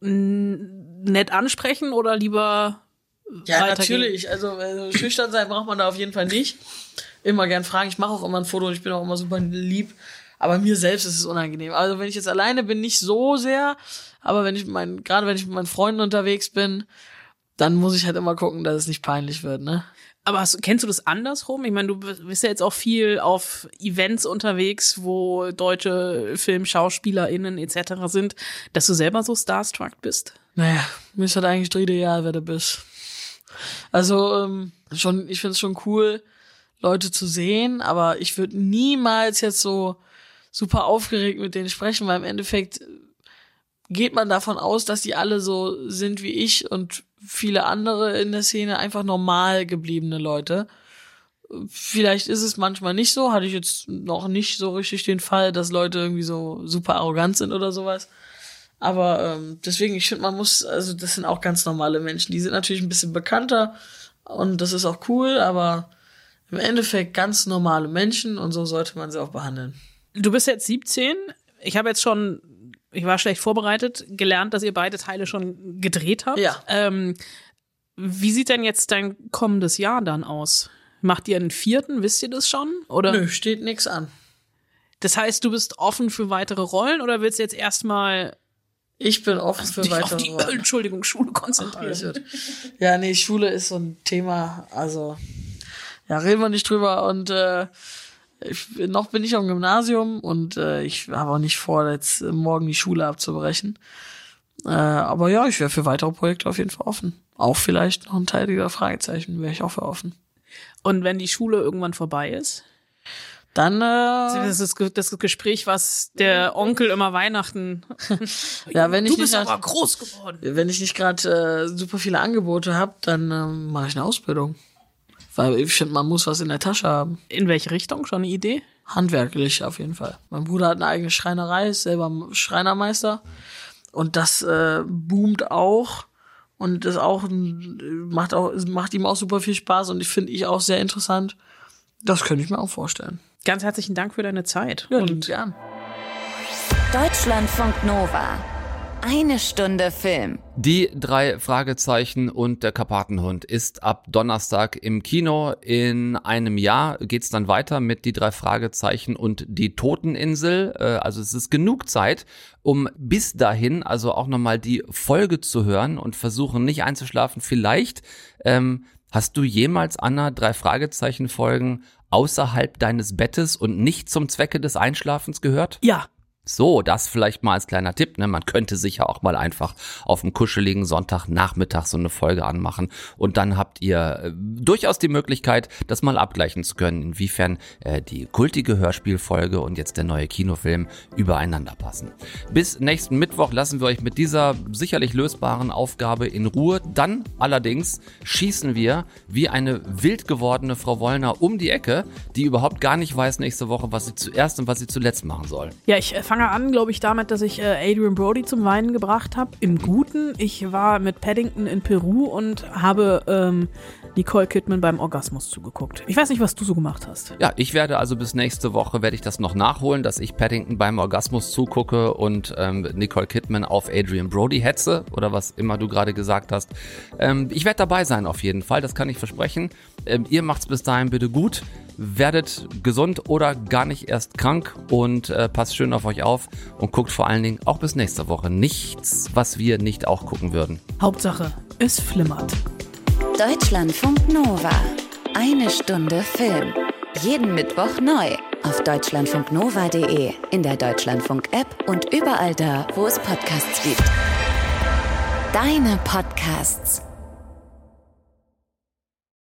nett ansprechen oder lieber ja, natürlich. Also schüchtern sein braucht man da auf jeden Fall nicht. Immer gern fragen. Ich mache auch immer ein Foto und ich bin auch immer super lieb. Aber mir selbst ist es unangenehm. Also wenn ich jetzt alleine bin, nicht so sehr. Aber gerade wenn ich mit meinen Freunden unterwegs bin, dann muss ich halt immer gucken, dass es nicht peinlich wird, ne? Aber kennst du das andersrum? Ich meine, du bist ja jetzt auch viel auf Events unterwegs, wo deutsche FilmschauspielerInnen etc. sind, dass du selber so starstruck bist? Naja, mir ist halt eigentlich ideal, wer du bist. Also, ich finde es schon cool, Leute zu sehen, aber ich würde niemals jetzt so super aufgeregt mit denen sprechen, weil im Endeffekt geht man davon aus, dass die alle so sind wie ich und viele andere in der Szene, einfach normal gebliebene Leute. Vielleicht ist es manchmal nicht so, hatte ich jetzt noch nicht so richtig den Fall, dass Leute irgendwie so super arrogant sind oder sowas. Aber deswegen, ich finde, also das sind auch ganz normale Menschen. Die sind natürlich ein bisschen bekannter und das ist auch cool, aber im Endeffekt ganz normale Menschen und so sollte man sie auch behandeln. Du bist jetzt 17. Ich habe jetzt schon, ich war schlecht vorbereitet, gelernt, dass ihr beide Teile schon gedreht habt. Ja. Wie sieht denn jetzt dein kommendes Jahr dann aus? Macht ihr einen 4.? Wisst ihr das schon? Oder? Nö, steht nix an. Das heißt, du bist offen für weitere Rollen oder willst du jetzt erstmal Ich bin offen für weitere Rollen. Entschuldigung, Schule konzentrieren? Ja, nee, Schule ist so ein Thema, also ja, reden wir nicht drüber und noch bin ich am Gymnasium und ich habe auch nicht vor, jetzt morgen die Schule abzubrechen. Aber ja, ich wäre für weitere Projekte auf jeden Fall offen. Auch vielleicht noch ein Teil dieser Fragezeichen wäre ich auch für offen. Und wenn die Schule irgendwann vorbei ist? Dann das ist das Gespräch, was der Onkel immer Weihnachten ja, wenn ich du bist aber groß geworden. Wenn ich nicht gerade super viele Angebote habe, dann mache ich eine Ausbildung. Weil ich finde, man muss was in der Tasche haben. In welche Richtung? Schon eine Idee? Handwerklich auf jeden Fall. Mein Bruder hat eine eigene Schreinerei, ist selber Schreinermeister. Und das boomt auch. Und das auch macht ihm auch super viel Spaß. Und finde ich auch sehr interessant. Das könnte ich mir auch vorstellen. Ganz herzlichen Dank für deine Zeit. Ja, und gern. Deutschlandfunk Nova. Eine Stunde Film. Die 3 Fragezeichen und der Karpatenhund ist ab Donnerstag im Kino. In einem Jahr geht's dann weiter mit die 3 Fragezeichen und die Toteninsel. Also es ist genug Zeit, um bis dahin also auch nochmal die Folge zu hören und versuchen nicht einzuschlafen. Vielleicht hast du jemals, Anna, 3 Fragezeichen Folgen außerhalb deines Bettes und nicht zum Zwecke des Einschlafens gehört? Ja. So, das vielleicht mal als kleiner Tipp, ne? Man könnte sich ja auch mal einfach auf einem kuscheligen Sonntagnachmittag so eine Folge anmachen und dann habt ihr durchaus die Möglichkeit, das mal abgleichen zu können, inwiefern die kultige Hörspielfolge und jetzt der neue Kinofilm übereinander passen. Bis nächsten Mittwoch lassen wir euch mit dieser sicherlich lösbaren Aufgabe in Ruhe. Dann allerdings schießen wir wie eine wild gewordene Frau Wollner um die Ecke, die überhaupt gar nicht weiß nächste Woche, was sie zuerst und was sie zuletzt machen soll. Ja, ich fange an, glaube ich, damit, dass ich Adrien Brody zum Weinen gebracht habe. Im Guten. Ich war mit Paddington in Peru und habe Nicole Kidman beim Orgasmus zugeguckt. Ich weiß nicht, was du so gemacht hast. Ja, ich werde also bis nächste Woche werde ich das noch nachholen, dass ich Paddington beim Orgasmus zugucke und Nicole Kidman auf Adrien Brody hetze oder was immer du gerade gesagt hast. Ich werde dabei sein auf jeden Fall, das kann ich versprechen. Ihr macht's bis dahin bitte gut, werdet gesund oder gar nicht erst krank und passt schön auf euch auf und guckt vor allen Dingen auch bis nächste Woche nichts, was wir nicht auch gucken würden. Hauptsache, es flimmert. Deutschlandfunk Nova. Eine Stunde Film. Jeden Mittwoch neu auf deutschlandfunknova.de, in der Deutschlandfunk-App und überall da, wo es Podcasts gibt. Deine Podcasts.